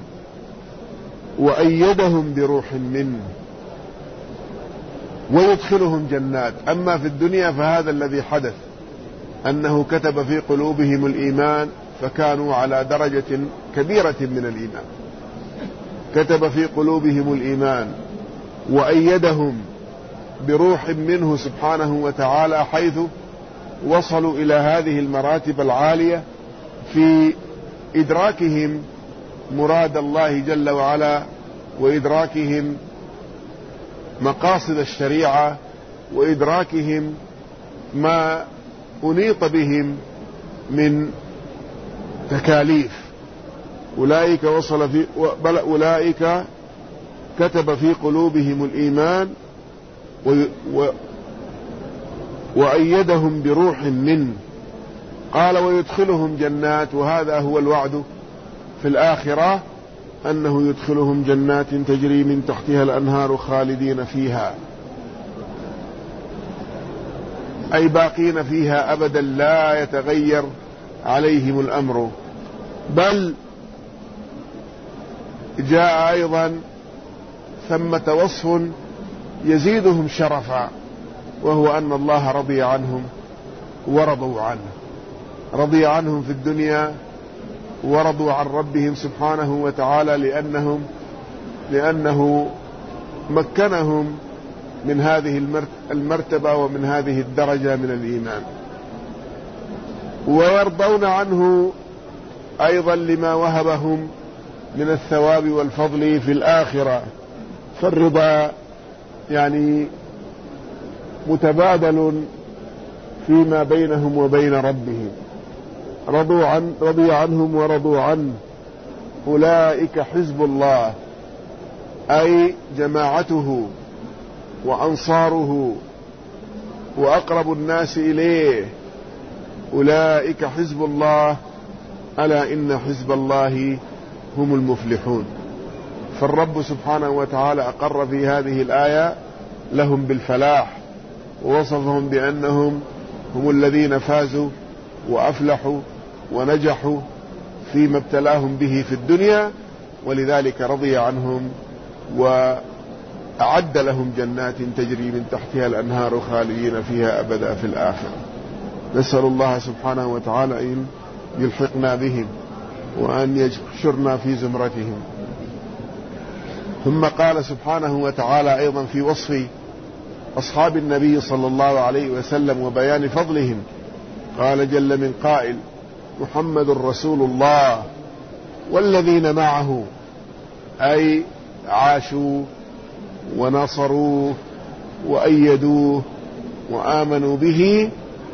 وأيدهم بروح منه ويدخلهم جنات. أما في الدنيا فهذا الذي حدث، أنه كتب في قلوبهم الإيمان فكانوا على درجة كبيرة من الإيمان. كتب في قلوبهم الإيمان وأيدهم بروح منه سبحانه وتعالى، حيث وصلوا إلى هذه المراتب العالية في إدراكهم مراد الله جل وعلا، وإدراكهم مقاصد الشريعة، وإدراكهم ما أنيط بهم من تكاليف. أولئك أولئك كتب في قلوبهم الإيمان وأيدهم بروح منه. قال: ويدخلهم جنات. وهذا هو الوعد في الآخرة، أنه يدخلهم جنات تجري من تحتها الأنهار خالدين فيها، أي باقين فيها أبدا لا يتغير عليهم الأمر. بل جاء أيضا ثمة وصف يزيدهم شرفا، وهو أن الله رضي عنهم ورضوا عنه. رضي عنهم في الدنيا ورضوا عن ربهم سبحانه وتعالى لأنه مكنهم من هذه المرتبة ومن هذه الدرجة من الإيمان. ويرضون عنه أيضا لما وهبهم من الثواب والفضل في الآخرة. فالرضا يعني متبادل فيما بينهم وبين ربهم. رضي عنهم ورضوا عنه. أولئك حزب الله، أي جماعته وأنصاره وأقرب الناس إليه. أولئك حزب الله، ألا إن حزب الله هم المفلحون. فالرب سبحانه وتعالى أقر في هذه الآية لهم بالفلاح، ووصفهم بأنهم هم الذين فازوا وأفلحوا ونجحوا فيما ابتلاهم به في الدنيا، ولذلك رضي عنهم وأعد لهم جنات تجري من تحتها الأنهار خالدين فيها أبدا في الآخرة. نسأل الله سبحانه وتعالى أن يلحقنا بهم وأن يجشرنا في زمرتهم. ثم قال سبحانه وتعالى أيضا في وصف أصحاب النبي صلى الله عليه وسلم وبيان فضلهم، قال جل من قائل: محمد رسول الله والذين معه، أي عاشوا ونصروه وأيدوه وآمنوا به.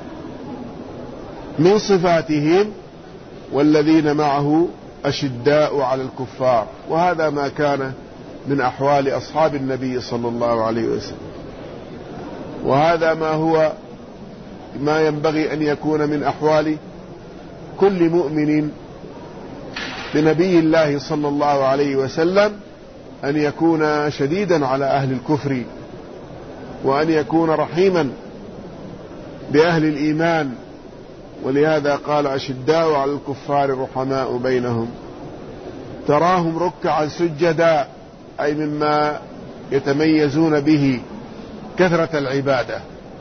من صفاتهم: والذين معه أشداء على الكفار. وهذا ما كان من أحوال أصحاب النبي صلى الله عليه وسلم، وهذا ما ينبغي أن يكون من أحوال كل مؤمن بنبي الله صلى الله عليه وسلم، أن يكون شديدا على أهل الكفر، وأن يكون رحيما بأهل الإيمان. ولهذا قال: أشداء على الكفار رحماء بينهم. تراهم ركعا سجدا، أي مما يتميزون به كثرة العبادة.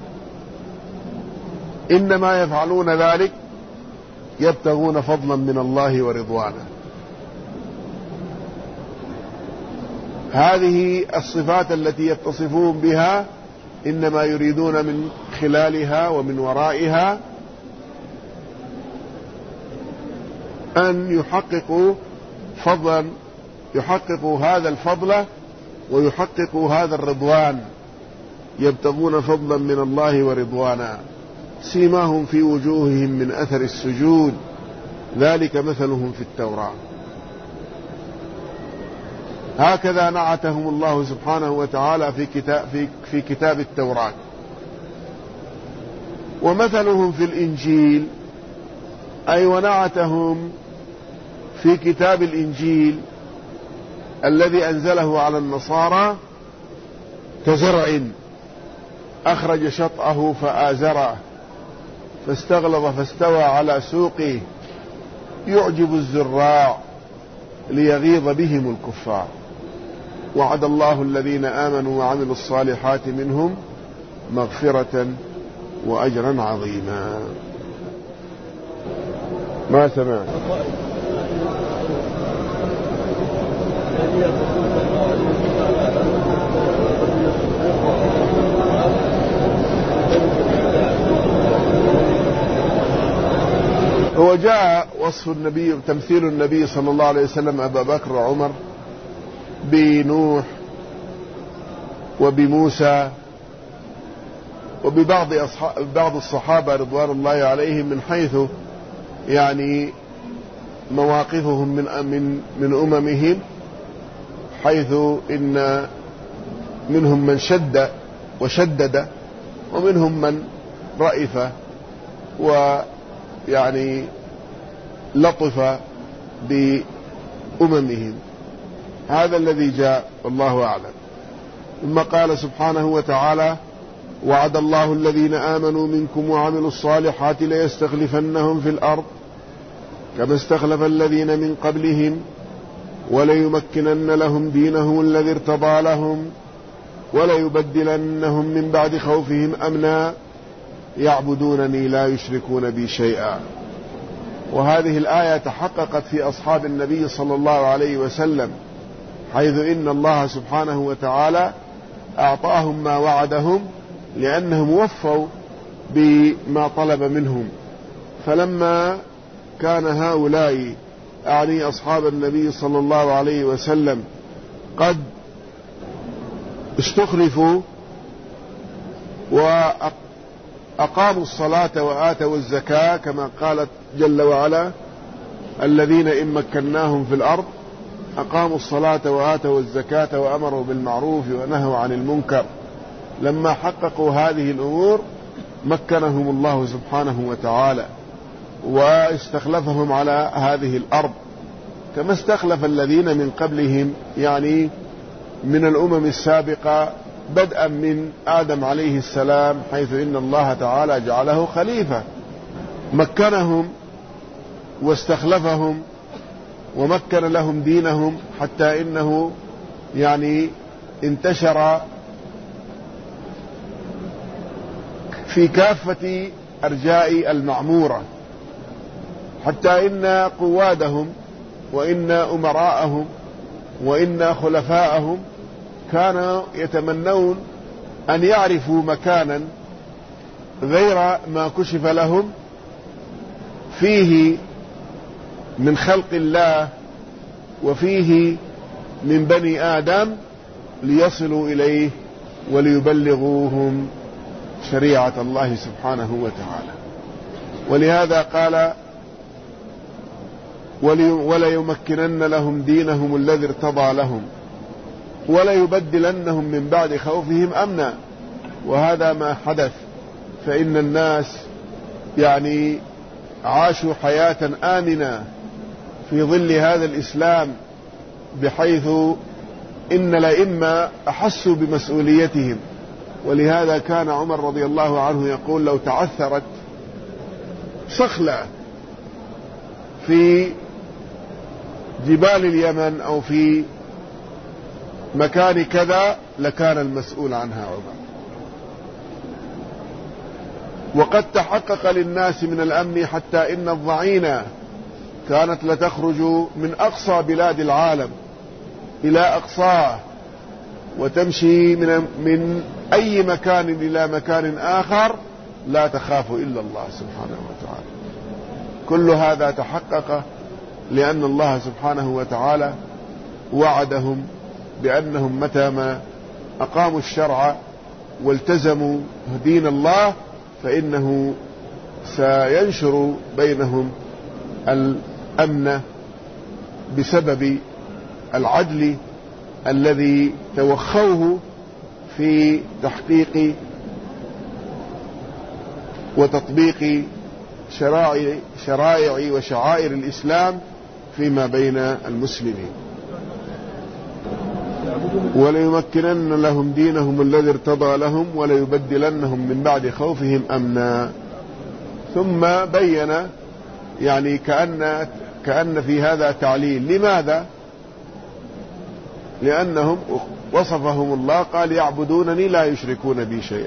إنما يفعلون ذلك يبتغون فضلا من الله ورضوانه. هذه الصفات التي يتصفون بها إنما يريدون من خلالها ومن ورائها أن يحققوا هذا الفضل ويحققوا هذا الرضوان، يبتغون فضلا من الله ورضوانا، سيماهم في وجوههم من أثر السجود، ذلك مثلهم في التوراة. هكذا نعتهم الله سبحانه وتعالى في كتاب التوراة. ومثلهم في الإنجيل أي ونعتهم في كتاب الإنجيل الذي أنزله على النصارى كزرع أخرج شطأه فآزره فاستغلظ فاستوى على سوقه يعجب الزراع ليغيظ بهم الكفار. وعد الله الذين آمنوا وعملوا الصالحات منهم مغفرة وأجرا عظيما. ما سمعت؟ هو جاء وصف النبي تمثيل النبي صلى الله عليه وسلم أبا بكر وعمر بنوح وبموسى وببعض الصحابة رضوان الله عليهم من حيث يعني مواقفهم من أممهم، حيث إن منهم من شد وشدد ومنهم من رأف ويعني لطف بأممهم. هذا الذي جاء والله أعلم. ثم قال سبحانه وتعالى: وعد الله الذين آمنوا منكم وعملوا الصالحات ليستخلفنهم في الأرض كما استخلف الذين من قبلهم وليمكنن لهم دينهم الذي ارتضى لهم وليبدلنهم من بعد خوفهم أمنا يعبدونني لا يشركون بي شيئا. وهذه الآية تحققت في أصحاب النبي صلى الله عليه وسلم، حيث إن الله سبحانه وتعالى أعطاهم ما وعدهم لأنهم وفوا بما طلب منهم. فلما كان هؤلاء أعني أصحاب النبي صلى الله عليه وسلم قد استخلفوا وأقاموا الصلاة وآتوا الزكاة كما قالت جل وعلا: الذين إن مكناهم في الأرض أقاموا الصلاة وآتوا الزكاة وأمروا بالمعروف ونهوا عن المنكر. لما حققوا هذه الأمور مكنهم الله سبحانه وتعالى واستخلفهم على هذه الأرض كما استخلف الذين من قبلهم، يعني من الأمم السابقة بدءا من آدم عليه السلام، حيث إن الله تعالى جعله خليفة، مكنهم واستخلفهم ومكن لهم دينهم حتى إنه يعني انتشر في كافة أرجاء المعمورة، حتى إن قوادهم وإن أمراءهم وإن خلفاءهم كانوا يتمنون أن يعرفوا مكانا غير ما كشف لهم فيه من خلق الله وفيه من بني آدم ليصلوا إليه وليبلغوهم شريعة الله سبحانه وتعالى. ولهذا قال: وليمكنن لهم دينهم الذي ارتضى لهم وليبدلنهم من بعد خوفهم أمنا. وهذا ما حدث، فإن الناس يعني عاشوا حياة آمنة في ظل هذا الإسلام، بحيث إن الأئمة أحسوا بمسؤوليتهم. ولهذا كان عمر رضي الله عنه يقول: لو تعثرت صخلة في جبال اليمن أو في مكان كذا لكان المسؤول عنها عمر. وقد تحقق للناس من الأمن حتى إن الضعينة كانت لتخرج من أقصى بلاد العالم إلى أقصاه وتمشي من أي مكان إلى مكان آخر لا تخاف إلا الله سبحانه وتعالى. كل هذا تحقق لأن الله سبحانه وتعالى وعدهم بأنهم متى ما أقاموا الشرع والتزموا دين الله فإنه سينشر بينهم الأمن بسبب العدل الذي توخوه في تحقيق وتطبيق شرائع وشعائر الإسلام فيما بين المسلمين. وليمكنن لهم دينهم الذي ارتضى لهم وليبدلنهم من بعد خوفهم أمنا. ثم بين يعني كأن في هذا تعليل. لماذا؟ لأنهم وصفهم الله قال يعبدونني لا يشركون بي شيئا،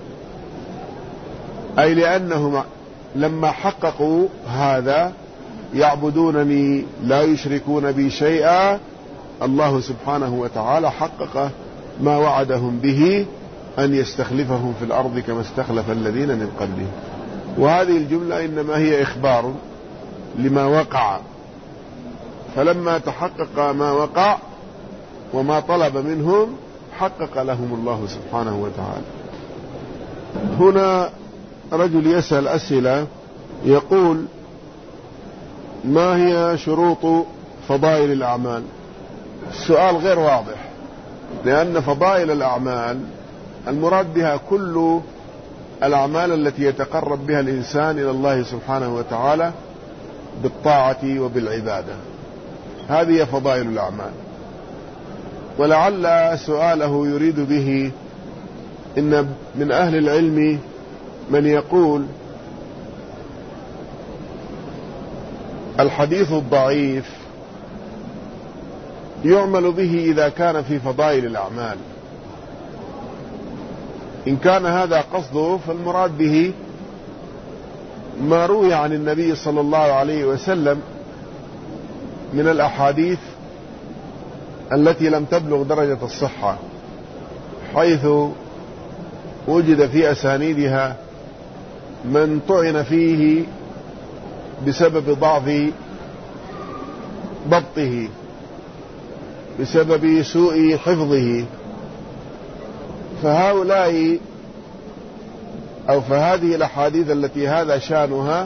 أي لأنهم لما حققوا هذا يعبدونني لا يشركون بي شيئا الله سبحانه وتعالى حقق ما وعدهم به أن يستخلفهم في الأرض كما استخلف الذين من قبلهم. وهذه الجملة إنما هي إخبار لما وقع، فلما تحقق ما وقع وما طلب منهم حقق لهم الله سبحانه وتعالى. هنا رجل يسأل أسئلة يقول: ما هي شروط فضائل الأعمال؟ السؤال غير واضح، لأن فضائل الأعمال المراد بها كل الأعمال التي يتقرب بها الإنسان إلى الله سبحانه وتعالى بالطاعة وبالعبادة، هذه فضائل الأعمال. ولعل سؤاله يريد به إن من أهل العلم من يقول الحديث الضعيف يعمل به إذا كان في فضائل الأعمال. إن كان هذا قصده فالمراد به ما روي عن النبي صلى الله عليه وسلم من الأحاديث التي لم تبلغ درجة الصحة، حيث وجد في أسانيدها من طعن فيه بسبب ضعف ضبطه، بسبب سوء حفظه. فهؤلاء أو فهذه الأحاديث التي هذا شانها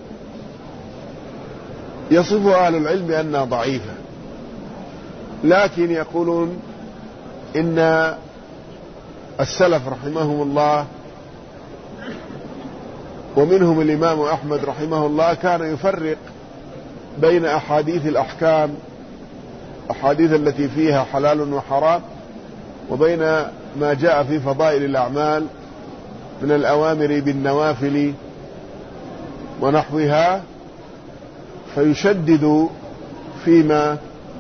يصف أهل العلم أنها ضعيفة، لكن يقولون إن السلف رحمهم الله ومنهم الإمام أحمد رحمه الله كان يفرق بين أحاديث الأحكام، أحاديث التي فيها حلال وحرام، وبين ما جاء في فضائل الأعمال من الأوامر بالنوافل ونحوها، فيشدد فيما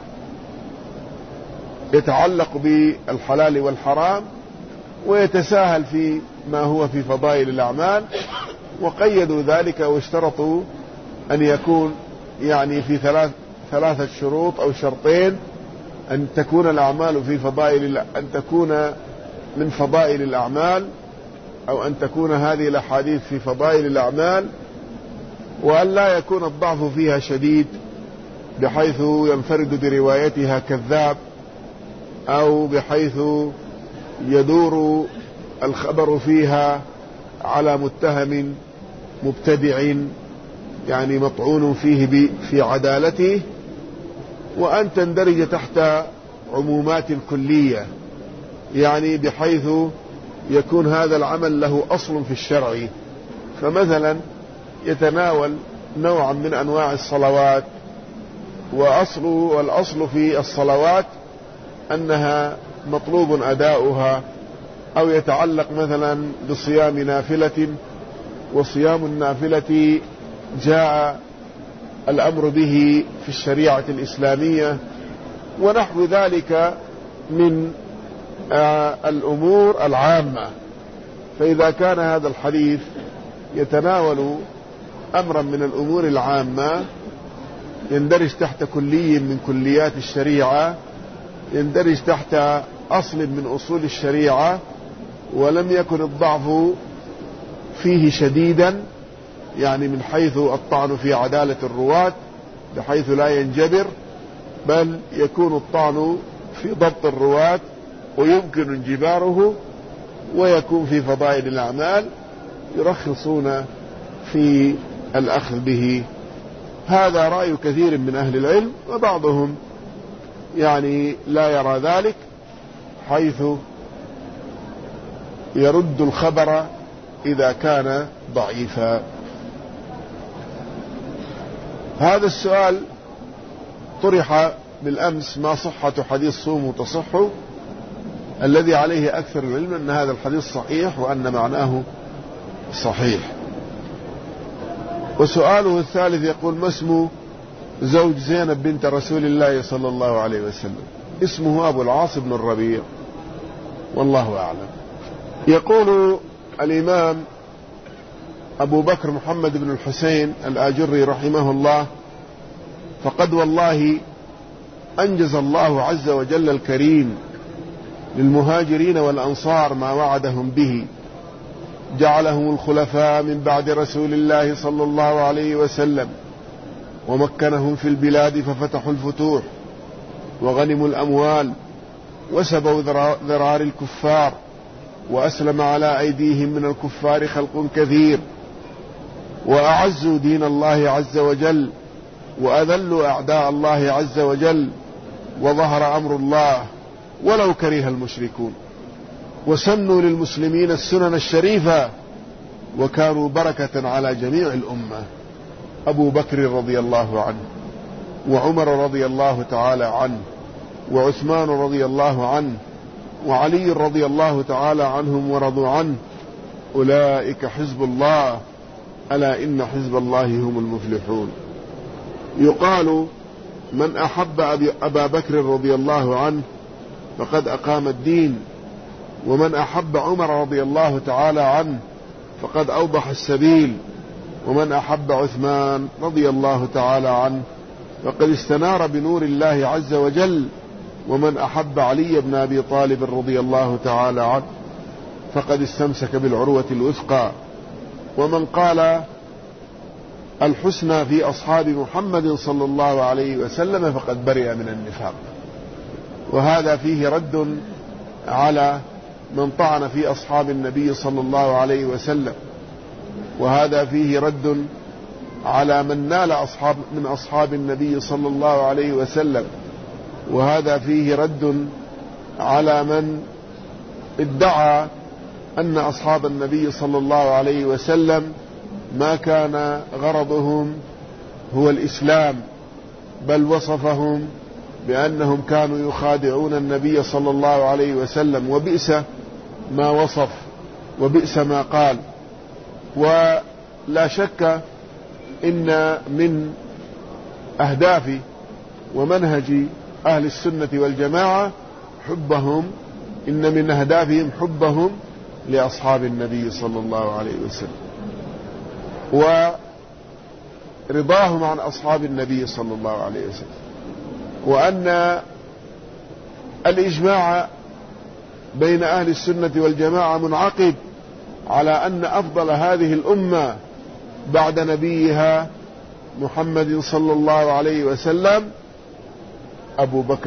يتعلق بالحلال والحرام ويتساهل في ما هو في فضائل الأعمال. وقيدوا ذلك واشترطوا أن يكون يعني في ثلاثة شروط أو شرطين: أن تكون الأعمال في فضائل، أن تكون من فضائل الأعمال، أو أن تكون هذه الأحاديث في فضائل الأعمال، وأن لا يكون الضعف فيها شديد بحيث ينفرد بروايتها كذاب، أو بحيث يدور الخبر فيها على متهم مبتدع يعني مطعون فيه في عدالته، وأن تندرج تحت عمومات الكلية، يعني بحيث يكون هذا العمل له أصل في الشرع. فمثلا يتناول نوعا من أنواع الصلوات، والأصل في الصلوات أنها مطلوب أداؤها، أو يتعلق مثلا بصيام نافلة، وصيام النافلة جاء الأمر به في الشريعة الإسلامية، ونحو ذلك من الأمور العامة. فإذا كان هذا الحديث يتناول أمرا من الأمور العامة يندرج تحت كلي من كليات الشريعة، يندرج تحت أصل من أصول الشريعة، ولم يكن الضعف فيه شديدا، يعني من حيث الطعن في عدالة الرواة بحيث لا ينجبر، بل يكون الطعن في ضبط الرواة ويمكن انجباره، ويكون في فضائل الأعمال يرخصون في الأخذ به. هذا رأي كثير من أهل العلم، وبعضهم يعني لا يرى ذلك، حيث يرد الخبر إذا كان ضعيفا. هذا السؤال طرح بالأمس: ما صحة حديث صوموا تصحوا؟ الذي عليه أكثر العلم أن هذا الحديث صحيح وأن معناه صحيح. وسؤاله الثالث يقول: ما اسم زوج زينب بنت رسول الله صلى الله عليه وسلم؟ اسمه أبو العاص بن الربيع، والله أعلم. يقول الإمام أبو بكر محمد بن الحسين الآجري رحمه الله: فقد والله أنجز الله عز وجل الكريم للمهاجرين والأنصار ما وعدهم به، جعلهم الخلفاء من بعد رسول الله صلى الله عليه وسلم، ومكنهم في البلاد ففتحوا الفتوح وغنموا الأموال وسبوا ذرار الكفار، وأسلم على أيديهم من الكفار خلق كثير، وأعزوا دين الله عز وجل، وأذلوا أعداء الله عز وجل، وظهر أمر الله ولو كره المشركون، وسنوا للمسلمين السنن الشريفة، وكانوا بركة على جميع الأمة. أبو بكر رضي الله عنه، وعمر رضي الله تعالى عنه، وعثمان رضي الله عنه، وعلي رضي الله تعالى عنهم ورضوا عنه، أولئك حزب الله، ألا إن حزب الله هم المفلحون. يقال: من أحب أبا بكر رضي الله عنه فقد أقام الدين، ومن أحب عمر رضي الله تعالى عنه فقد أوضح السبيل، ومن أحب عثمان رضي الله تعالى عنه فقد استنار بنور الله عز وجل، ومن أحب علي بن أبي طالب رضي الله تعالى عنه فقد استمسك بالعروة الوثقى، ومن قال الحسنى في أصحاب محمد صلى الله عليه وسلم فقد برئ من النفاق. وهذا فيه رد على من طعن في أصحاب النبي صلى الله عليه وسلم، وهذا فيه رد على من نال من أصحاب النبي صلى الله عليه وسلم، وهذا فيه رد على من ادعى أن أصحاب النبي صلى الله عليه وسلم ما كان غرضهم هو الإسلام، بل وصفهم بأنهم كانوا يخادعون النبي صلى الله عليه وسلم، وبئس ما وصف وبئس ما قال. ولا شك إن من أهداف ومنهج أهل السنة والجماعة حبهم، إن من أهدافهم حبهم لأصحاب النبي صلى الله عليه وسلم، ورضاهم عن أصحاب النبي صلى الله عليه وسلم، وأن الإجماع بين أهل السنة والجماعة منعقد على أن أفضل هذه الأمة بعد نبيها محمد صلى الله عليه وسلم أبو بكر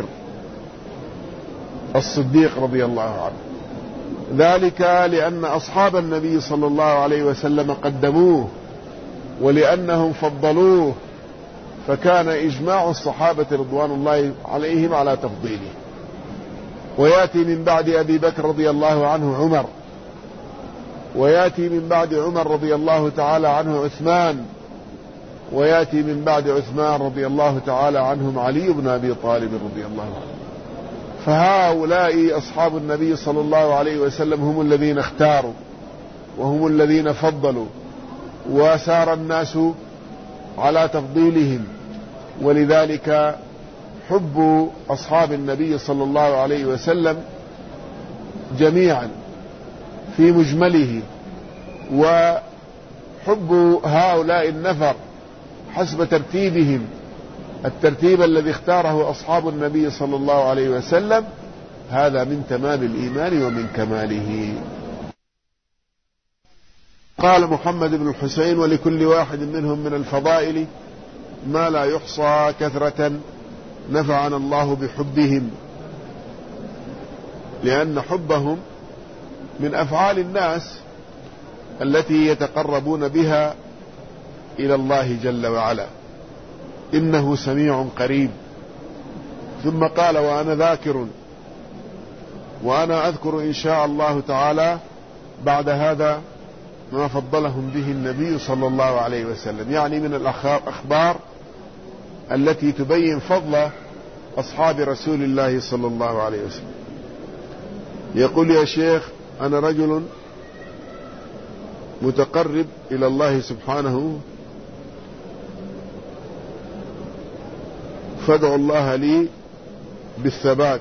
الصديق رضي الله عنه، ذلك لأن أصحاب النبي صلى الله عليه وسلم قدموه، ولأنهم فضلوه، فكان إجماع الصحابة رضوان الله عليهم على تفضيله. ويأتي من بعد أبي بكر رضي الله عنه عمر، ويأتي من بعد عمر رضي الله تعالى عنه عثمان، ويأتي من بعد عثمان رضي الله تعالى عنهم علي بن أبي طالب رضي الله عنه. فهؤلاء أصحاب النبي صلى الله عليه وسلم هم الذين اختاروا، وهم الذين فضلوا، وسار الناس على تفضيلهم. ولذلك حب أصحاب النبي صلى الله عليه وسلم جميعا في مجمله، وحب هؤلاء النفر حسب ترتيبهم، الترتيب الذي اختاره أصحاب النبي صلى الله عليه وسلم، هذا من تمام الإيمان ومن كماله. قال محمد بن الحسين: ولكل واحد منهم من الفضائل ما لا يحصى كثرة نفعنا الله بحبهم، لأن حبهم من أفعال الناس التي يتقربون بها إلى الله جل وعلا، إنه سميع قريب. ثم قال: وأنا ذاكر وأنا أذكر إن شاء الله تعالى بعد هذا ما فضلهم به النبي صلى الله عليه وسلم، يعني من الأخبار التي تبين فضل أصحاب رسول الله صلى الله عليه وسلم. يقول: يا شيخ، أنا رجل متقرب إلى الله سبحانه، فادعوا الله لي بالثبات.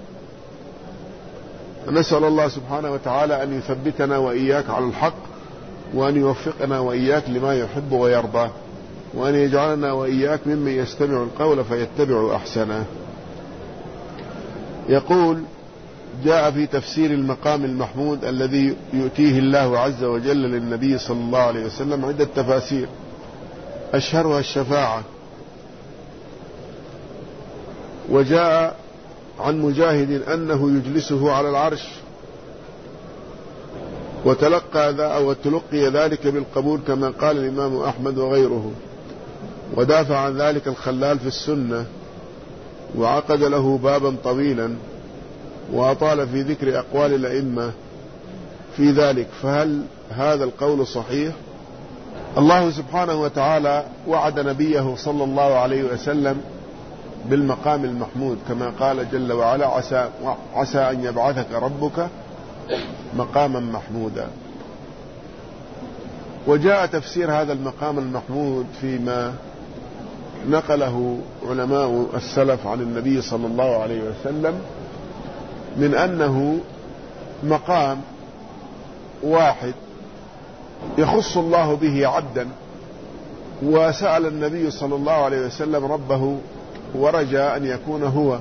نسأل الله سبحانه وتعالى أن يثبتنا وإياك على الحق، وأن يوفقنا وإياك لما يحب ويرضى، وأن يجعلنا وإياك ممن يستمع القول فيتبع أحسنه. يقول: جاء في تفسير المقام المحمود الذي يؤتيه الله عز وجل للنبي صلى الله عليه وسلم عدة تفاسير، أشهرها الشفاعة. وجاء عن مجاهد أنه يجلسه على العرش، وتلقي ذلك بالقبول كما قال الإمام أحمد وغيره. ودافع عن ذلك الخلال في السنة، وعقد له بابا طويلا، وأطال في ذكر أقوال الأئمة في ذلك. فهل هذا القول صحيح؟ الله سبحانه وتعالى وعد نبيه صلى الله عليه وسلم بالمقام المحمود، كما قال جل وعلا: عسى أن يبعثك ربك مقاما محمودا. وجاء تفسير هذا المقام المحمود فيما نقله علماء السلف عن النبي صلى الله عليه وسلم، من أنه مقام واحد يخص الله به عبدا، وسأل النبي صلى الله عليه وسلم ربه ورجى أن يكون هو،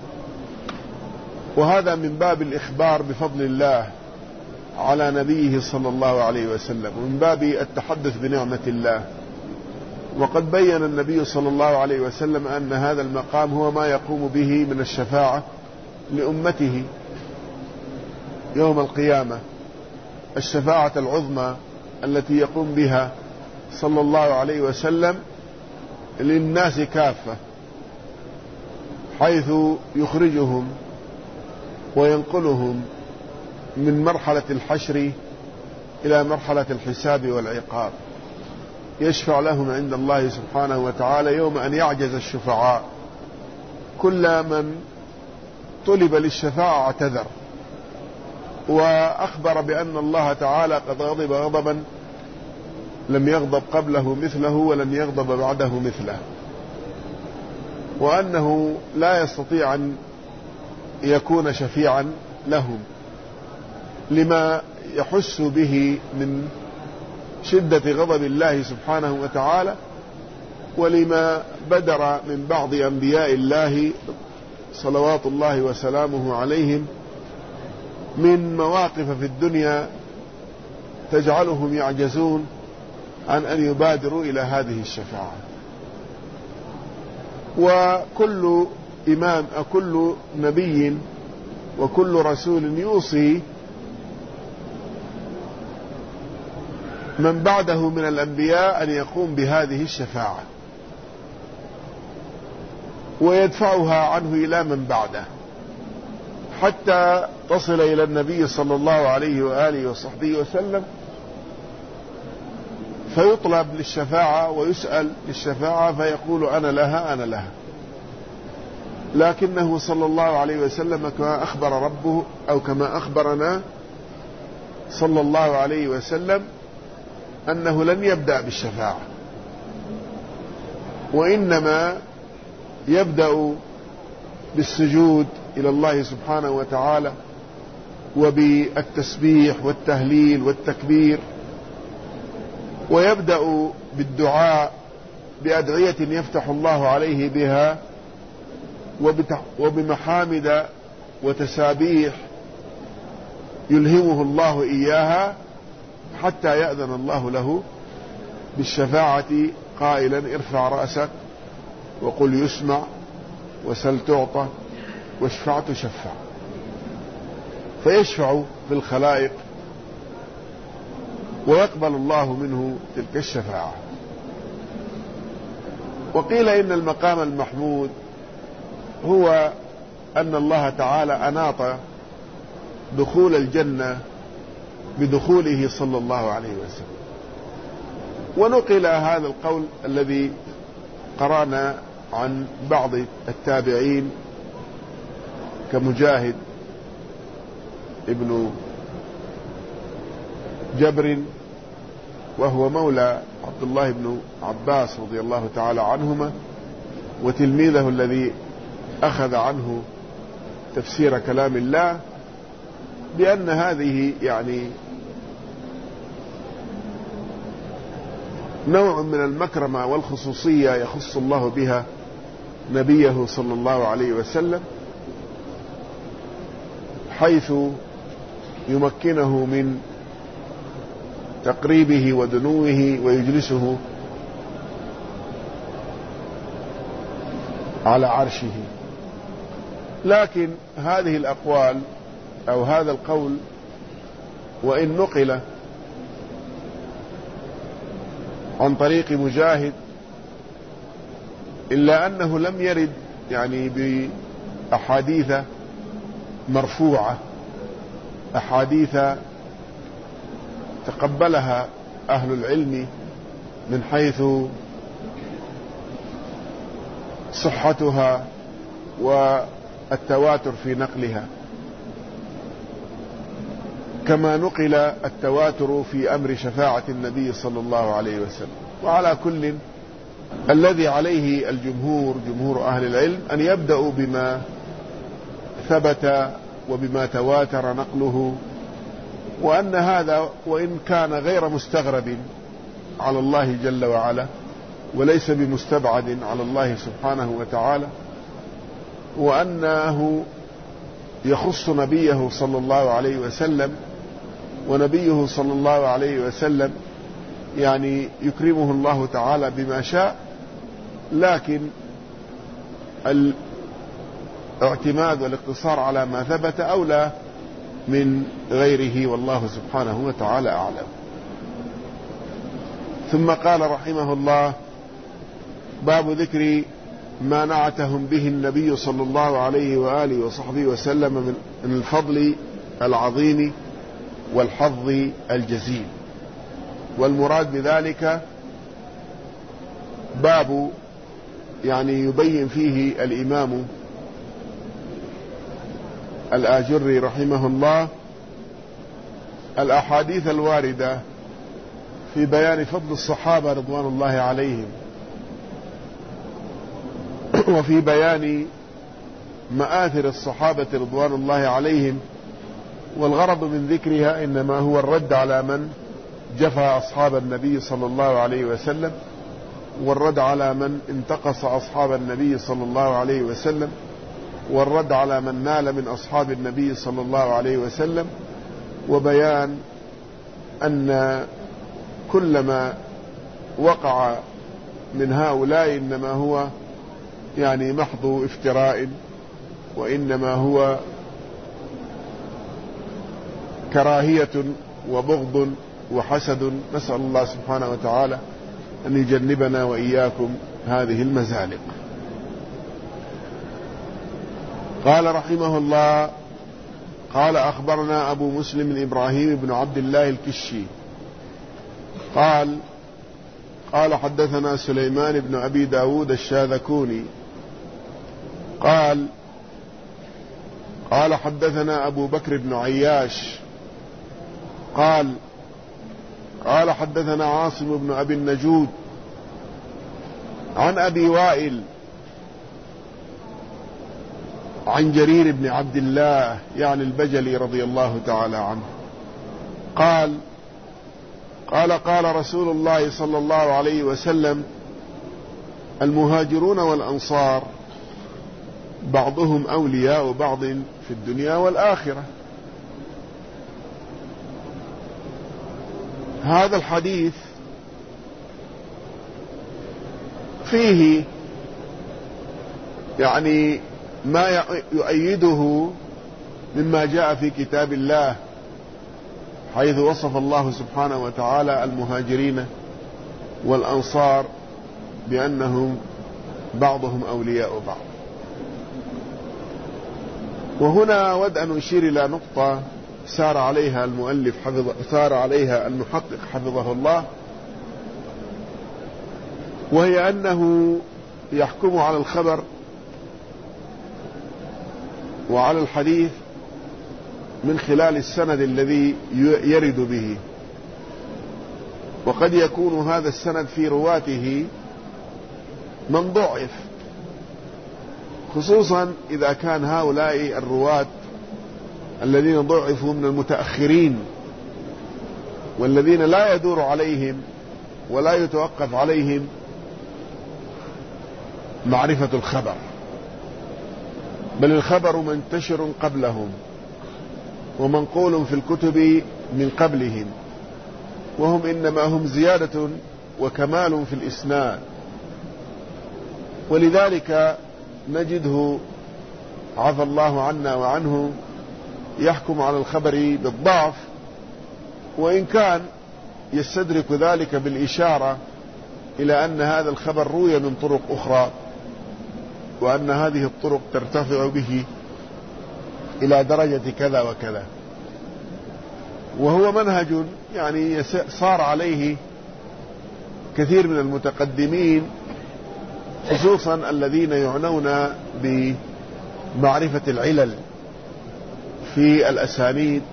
وهذا من باب الإخبار بفضل الله على نبيه صلى الله عليه وسلم، ومن باب التحدث بنعمة الله. وقد بين النبي صلى الله عليه وسلم أن هذا المقام هو ما يقوم به من الشفاعة لأمته يوم القيامة، الشفاعة العظمى التي يقوم بها صلى الله عليه وسلم للناس كافة، حيث يخرجهم وينقلهم من مرحلة الحشر إلى مرحلة الحساب والعقاب، يشفع لهم عند الله سبحانه وتعالى يوم أن يعجز الشفعاء، كل من طلب للشفاعة اعتذر، وأخبر بأن الله تعالى قد غضب غضبا لم يغضب قبله مثله ولن يغضب بعده مثله، وأنه لا يستطيع أن يكون شفيعا لهم لما يحس به من شدة غضب الله سبحانه وتعالى، ولما بدر من بعض أنبياء الله صلوات الله وسلامه عليهم من مواقف في الدنيا تجعلهم يعجزون عن أن يبادروا إلى هذه الشفاعة. وكل إمام أو كل نبي وكل رسول يوصي من بعده من الأنبياء أن يقوم بهذه الشفاعة ويدفعها عنه إلى من بعده، حتى تصل إلى النبي صلى الله عليه وآله وصحبه وسلم، فيطلب للشفاعة ويسأل للشفاعة فيقول: أنا لها أنا لها. لكنه صلى الله عليه وسلم كما أخبر ربه أو كما أخبرنا صلى الله عليه وسلم أنه لن يبدأ بالشفاعة، وإنما يبدأ بالسجود إلى الله سبحانه وتعالى وبالتسبيح والتهليل والتكبير، ويبدأ بالدعاء بأدعية يفتح الله عليه بها وبمحامد وتسابيح يلهمه الله إياها حتى يأذن الله له بالشفاعة قائلا ارفع رأسك وقل يسمع وسل تعطى واشفع تشفع، فيشفع في الخلائق ويقبل الله منه تلك الشفاعة. وقيل إن المقام المحمود هو أن الله تعالى أناط دخول الجنة بدخوله صلى الله عليه وسلم. ونقل هذا القول الذي قرأنا عن بعض التابعين كمجاهد ابن جبر وهو مولى عبد الله بن عباس رضي الله تعالى عنهما وتلميذه الذي أخذ عنه تفسير كلام الله، بأن هذه يعني نوع من المكرمة والخصوصية يخص الله بها نبيه صلى الله عليه وسلم، حيث يمكنه من تقريبه ودنوه ويجلسه على عرشه. لكن هذه الأقوال أو هذا القول وإن نقل عن طريق مجاهد إلا أنه لم يرد يعني بأحاديث مرفوعة، أحاديث تقبلها أهل العلم من حيث صحتها والتواتر في نقلها، كما نقل التواتر في أمر شفاعة النبي صلى الله عليه وسلم. وعلى كل الذي عليه الجمهور جمهور أهل العلم أن يبدأوا بما ثبت وبما تواتر نقله، وأن هذا وإن كان غير مستغرب على الله جل وعلا وليس بمستبعد على الله سبحانه وتعالى، وأنه يخص نبيه صلى الله عليه وسلم، ونبيه صلى الله عليه وسلم يعني يكرمه الله تعالى بما شاء، لكن الاعتماد والاقتصار على ما ثبت أولى من غيره، والله سبحانه وتعالى أعلم. ثم قال رحمه الله: باب ذكر ما نعتهم به النبي صلى الله عليه وآله وصحبه وسلم من الفضل العظيم والحظ الجزيل. والمراد بذلك باب يعني يبين فيه الإمام الآجري رحمه الله الأحاديث الواردة في بيان فضل الصحابة رضوان الله عليهم، وفي بيان مآثر الصحابة رضوان الله عليهم. والغرض من ذكرها إنما هو الرد على من جفى أصحاب النبي صلى الله عليه وسلم، والرد على من انتقص أصحاب النبي صلى الله عليه وسلم، والرد على من نال من أصحاب النبي صلى الله عليه وسلم، وبيان أن كل ما وقع من هؤلاء إنما هو يعني محض افتراء، وإنما هو كراهية وبغض وحسد. نسأل الله سبحانه وتعالى أن يجنبنا وإياكم هذه المزالق. قال رحمه الله: قال أخبرنا أبو مسلم إبراهيم بن عبد الله الكشي قال حدثنا سليمان بن أبي داود الشاذكوني قال حدثنا أبو بكر بن عياش قال حدثنا عاصم بن أبي النجود عن أبي وائل عن جرير بن عبد الله يعني البجلي رضي الله تعالى عنه قال رسول الله صلى الله عليه وسلم: المهاجرون والأنصار بعضهم أولياء بعض في الدنيا والآخرة. هذا الحديث فيه يعني ما يؤيده مما جاء في كتاب الله، حيث وصف الله سبحانه وتعالى المهاجرين والأنصار بأنهم بعضهم أولياء بعض. وهنا أود أن أشير إلى نقطة سار عليها المحقق حفظه الله، وهي أنه يحكم على الخبر وعلى الحديث من خلال السند الذي يرد به، وقد يكون هذا السند في رواته من ضعف، خصوصا إذا كان هؤلاء الرواة الذين ضعفوا من المتأخرين، والذين لا يدور عليهم ولا يتوقف عليهم معرفة الخبر، بل الخبر منتشر قبلهم ومنقول في الكتب من قبلهم، وهم إنما هم زيادة وكمال في الإسناد. ولذلك نجده عفى الله عنا وعنه يحكم على الخبر بالضعف، وإن كان يستدرك ذلك بالإشارة إلى أن هذا الخبر روي من طرق أخرى، وأن هذه الطرق ترتفع به إلى درجة كذا وكذا. وهو منهج يعني صار عليه كثير من المتقدمين، خصوصا الذين يعنون بمعرفة العلل في الأسانيد،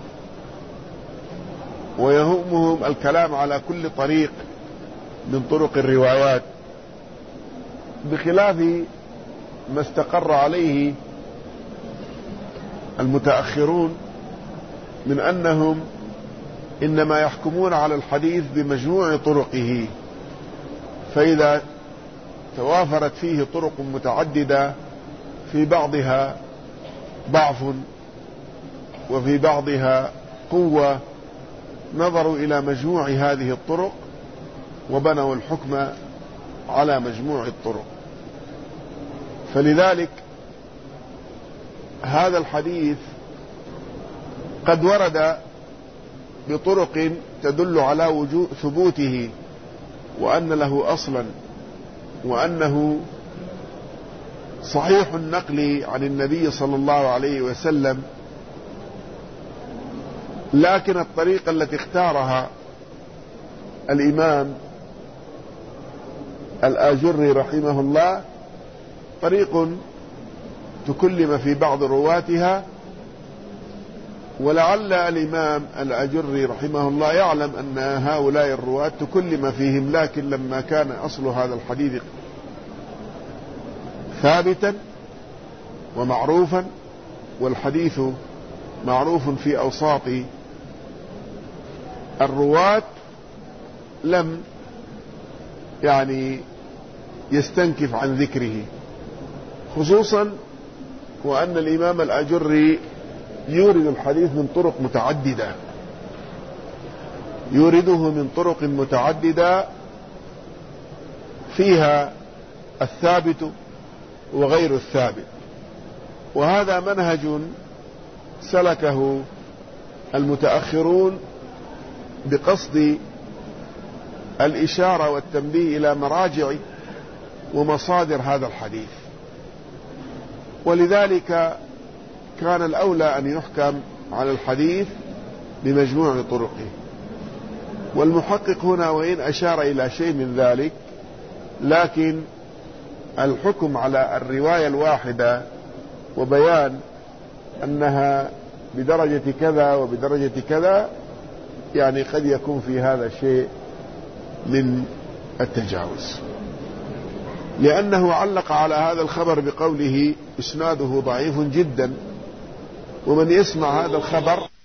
ويهمهم الكلام على كل طريق من طرق الروايات، بخلاف ما استقر عليه المتأخرون من أنهم إنما يحكمون على الحديث بمجموع طرقه، فإذا توافرت فيه طرق متعددة في بعضها ضعف وفي بعضها قوة، نظروا إلى مجموع هذه الطرق وبنوا الحكم على مجموع الطرق. فلذلك هذا الحديث قد ورد بطرق تدل على وجود ثبوته وأن له أصلا، وأنه صحيح النقل عن النبي صلى الله عليه وسلم، لكن الطريقة التي اختارها الإمام الآجري رحمه الله طريق تكلم في بعض رواتها، ولعل الإمام الآجري رحمه الله يعلم أن هؤلاء الرواة تكلم فيهم، لكن لما كان أصل هذا الحديث ثابتا ومعروفا، والحديث معروف في أوساط الرواة، لم يعني يستنكف عن ذكره، خصوصا وأن الإمام الآجري يورد الحديث من طرق متعددة، يورده من طرق متعددة فيها الثابت وغير الثابت. وهذا منهج سلكه المتأخرون بقصد الإشارة والتنبيه إلى مراجع ومصادر هذا الحديث، ولذلك كان الأولى أن يحكم على الحديث بمجموع طرقه. والمحقق هنا وإن أشار إلى شيء من ذلك، لكن الحكم على الرواية الواحدة وبيان أنها بدرجة كذا وبدرجة كذا، يعني قد يكون في هذا شيء من التجاوز، لأنه علق على هذا الخبر بقوله إسناده ضعيف جدا، ومن يسمع هذا الخبر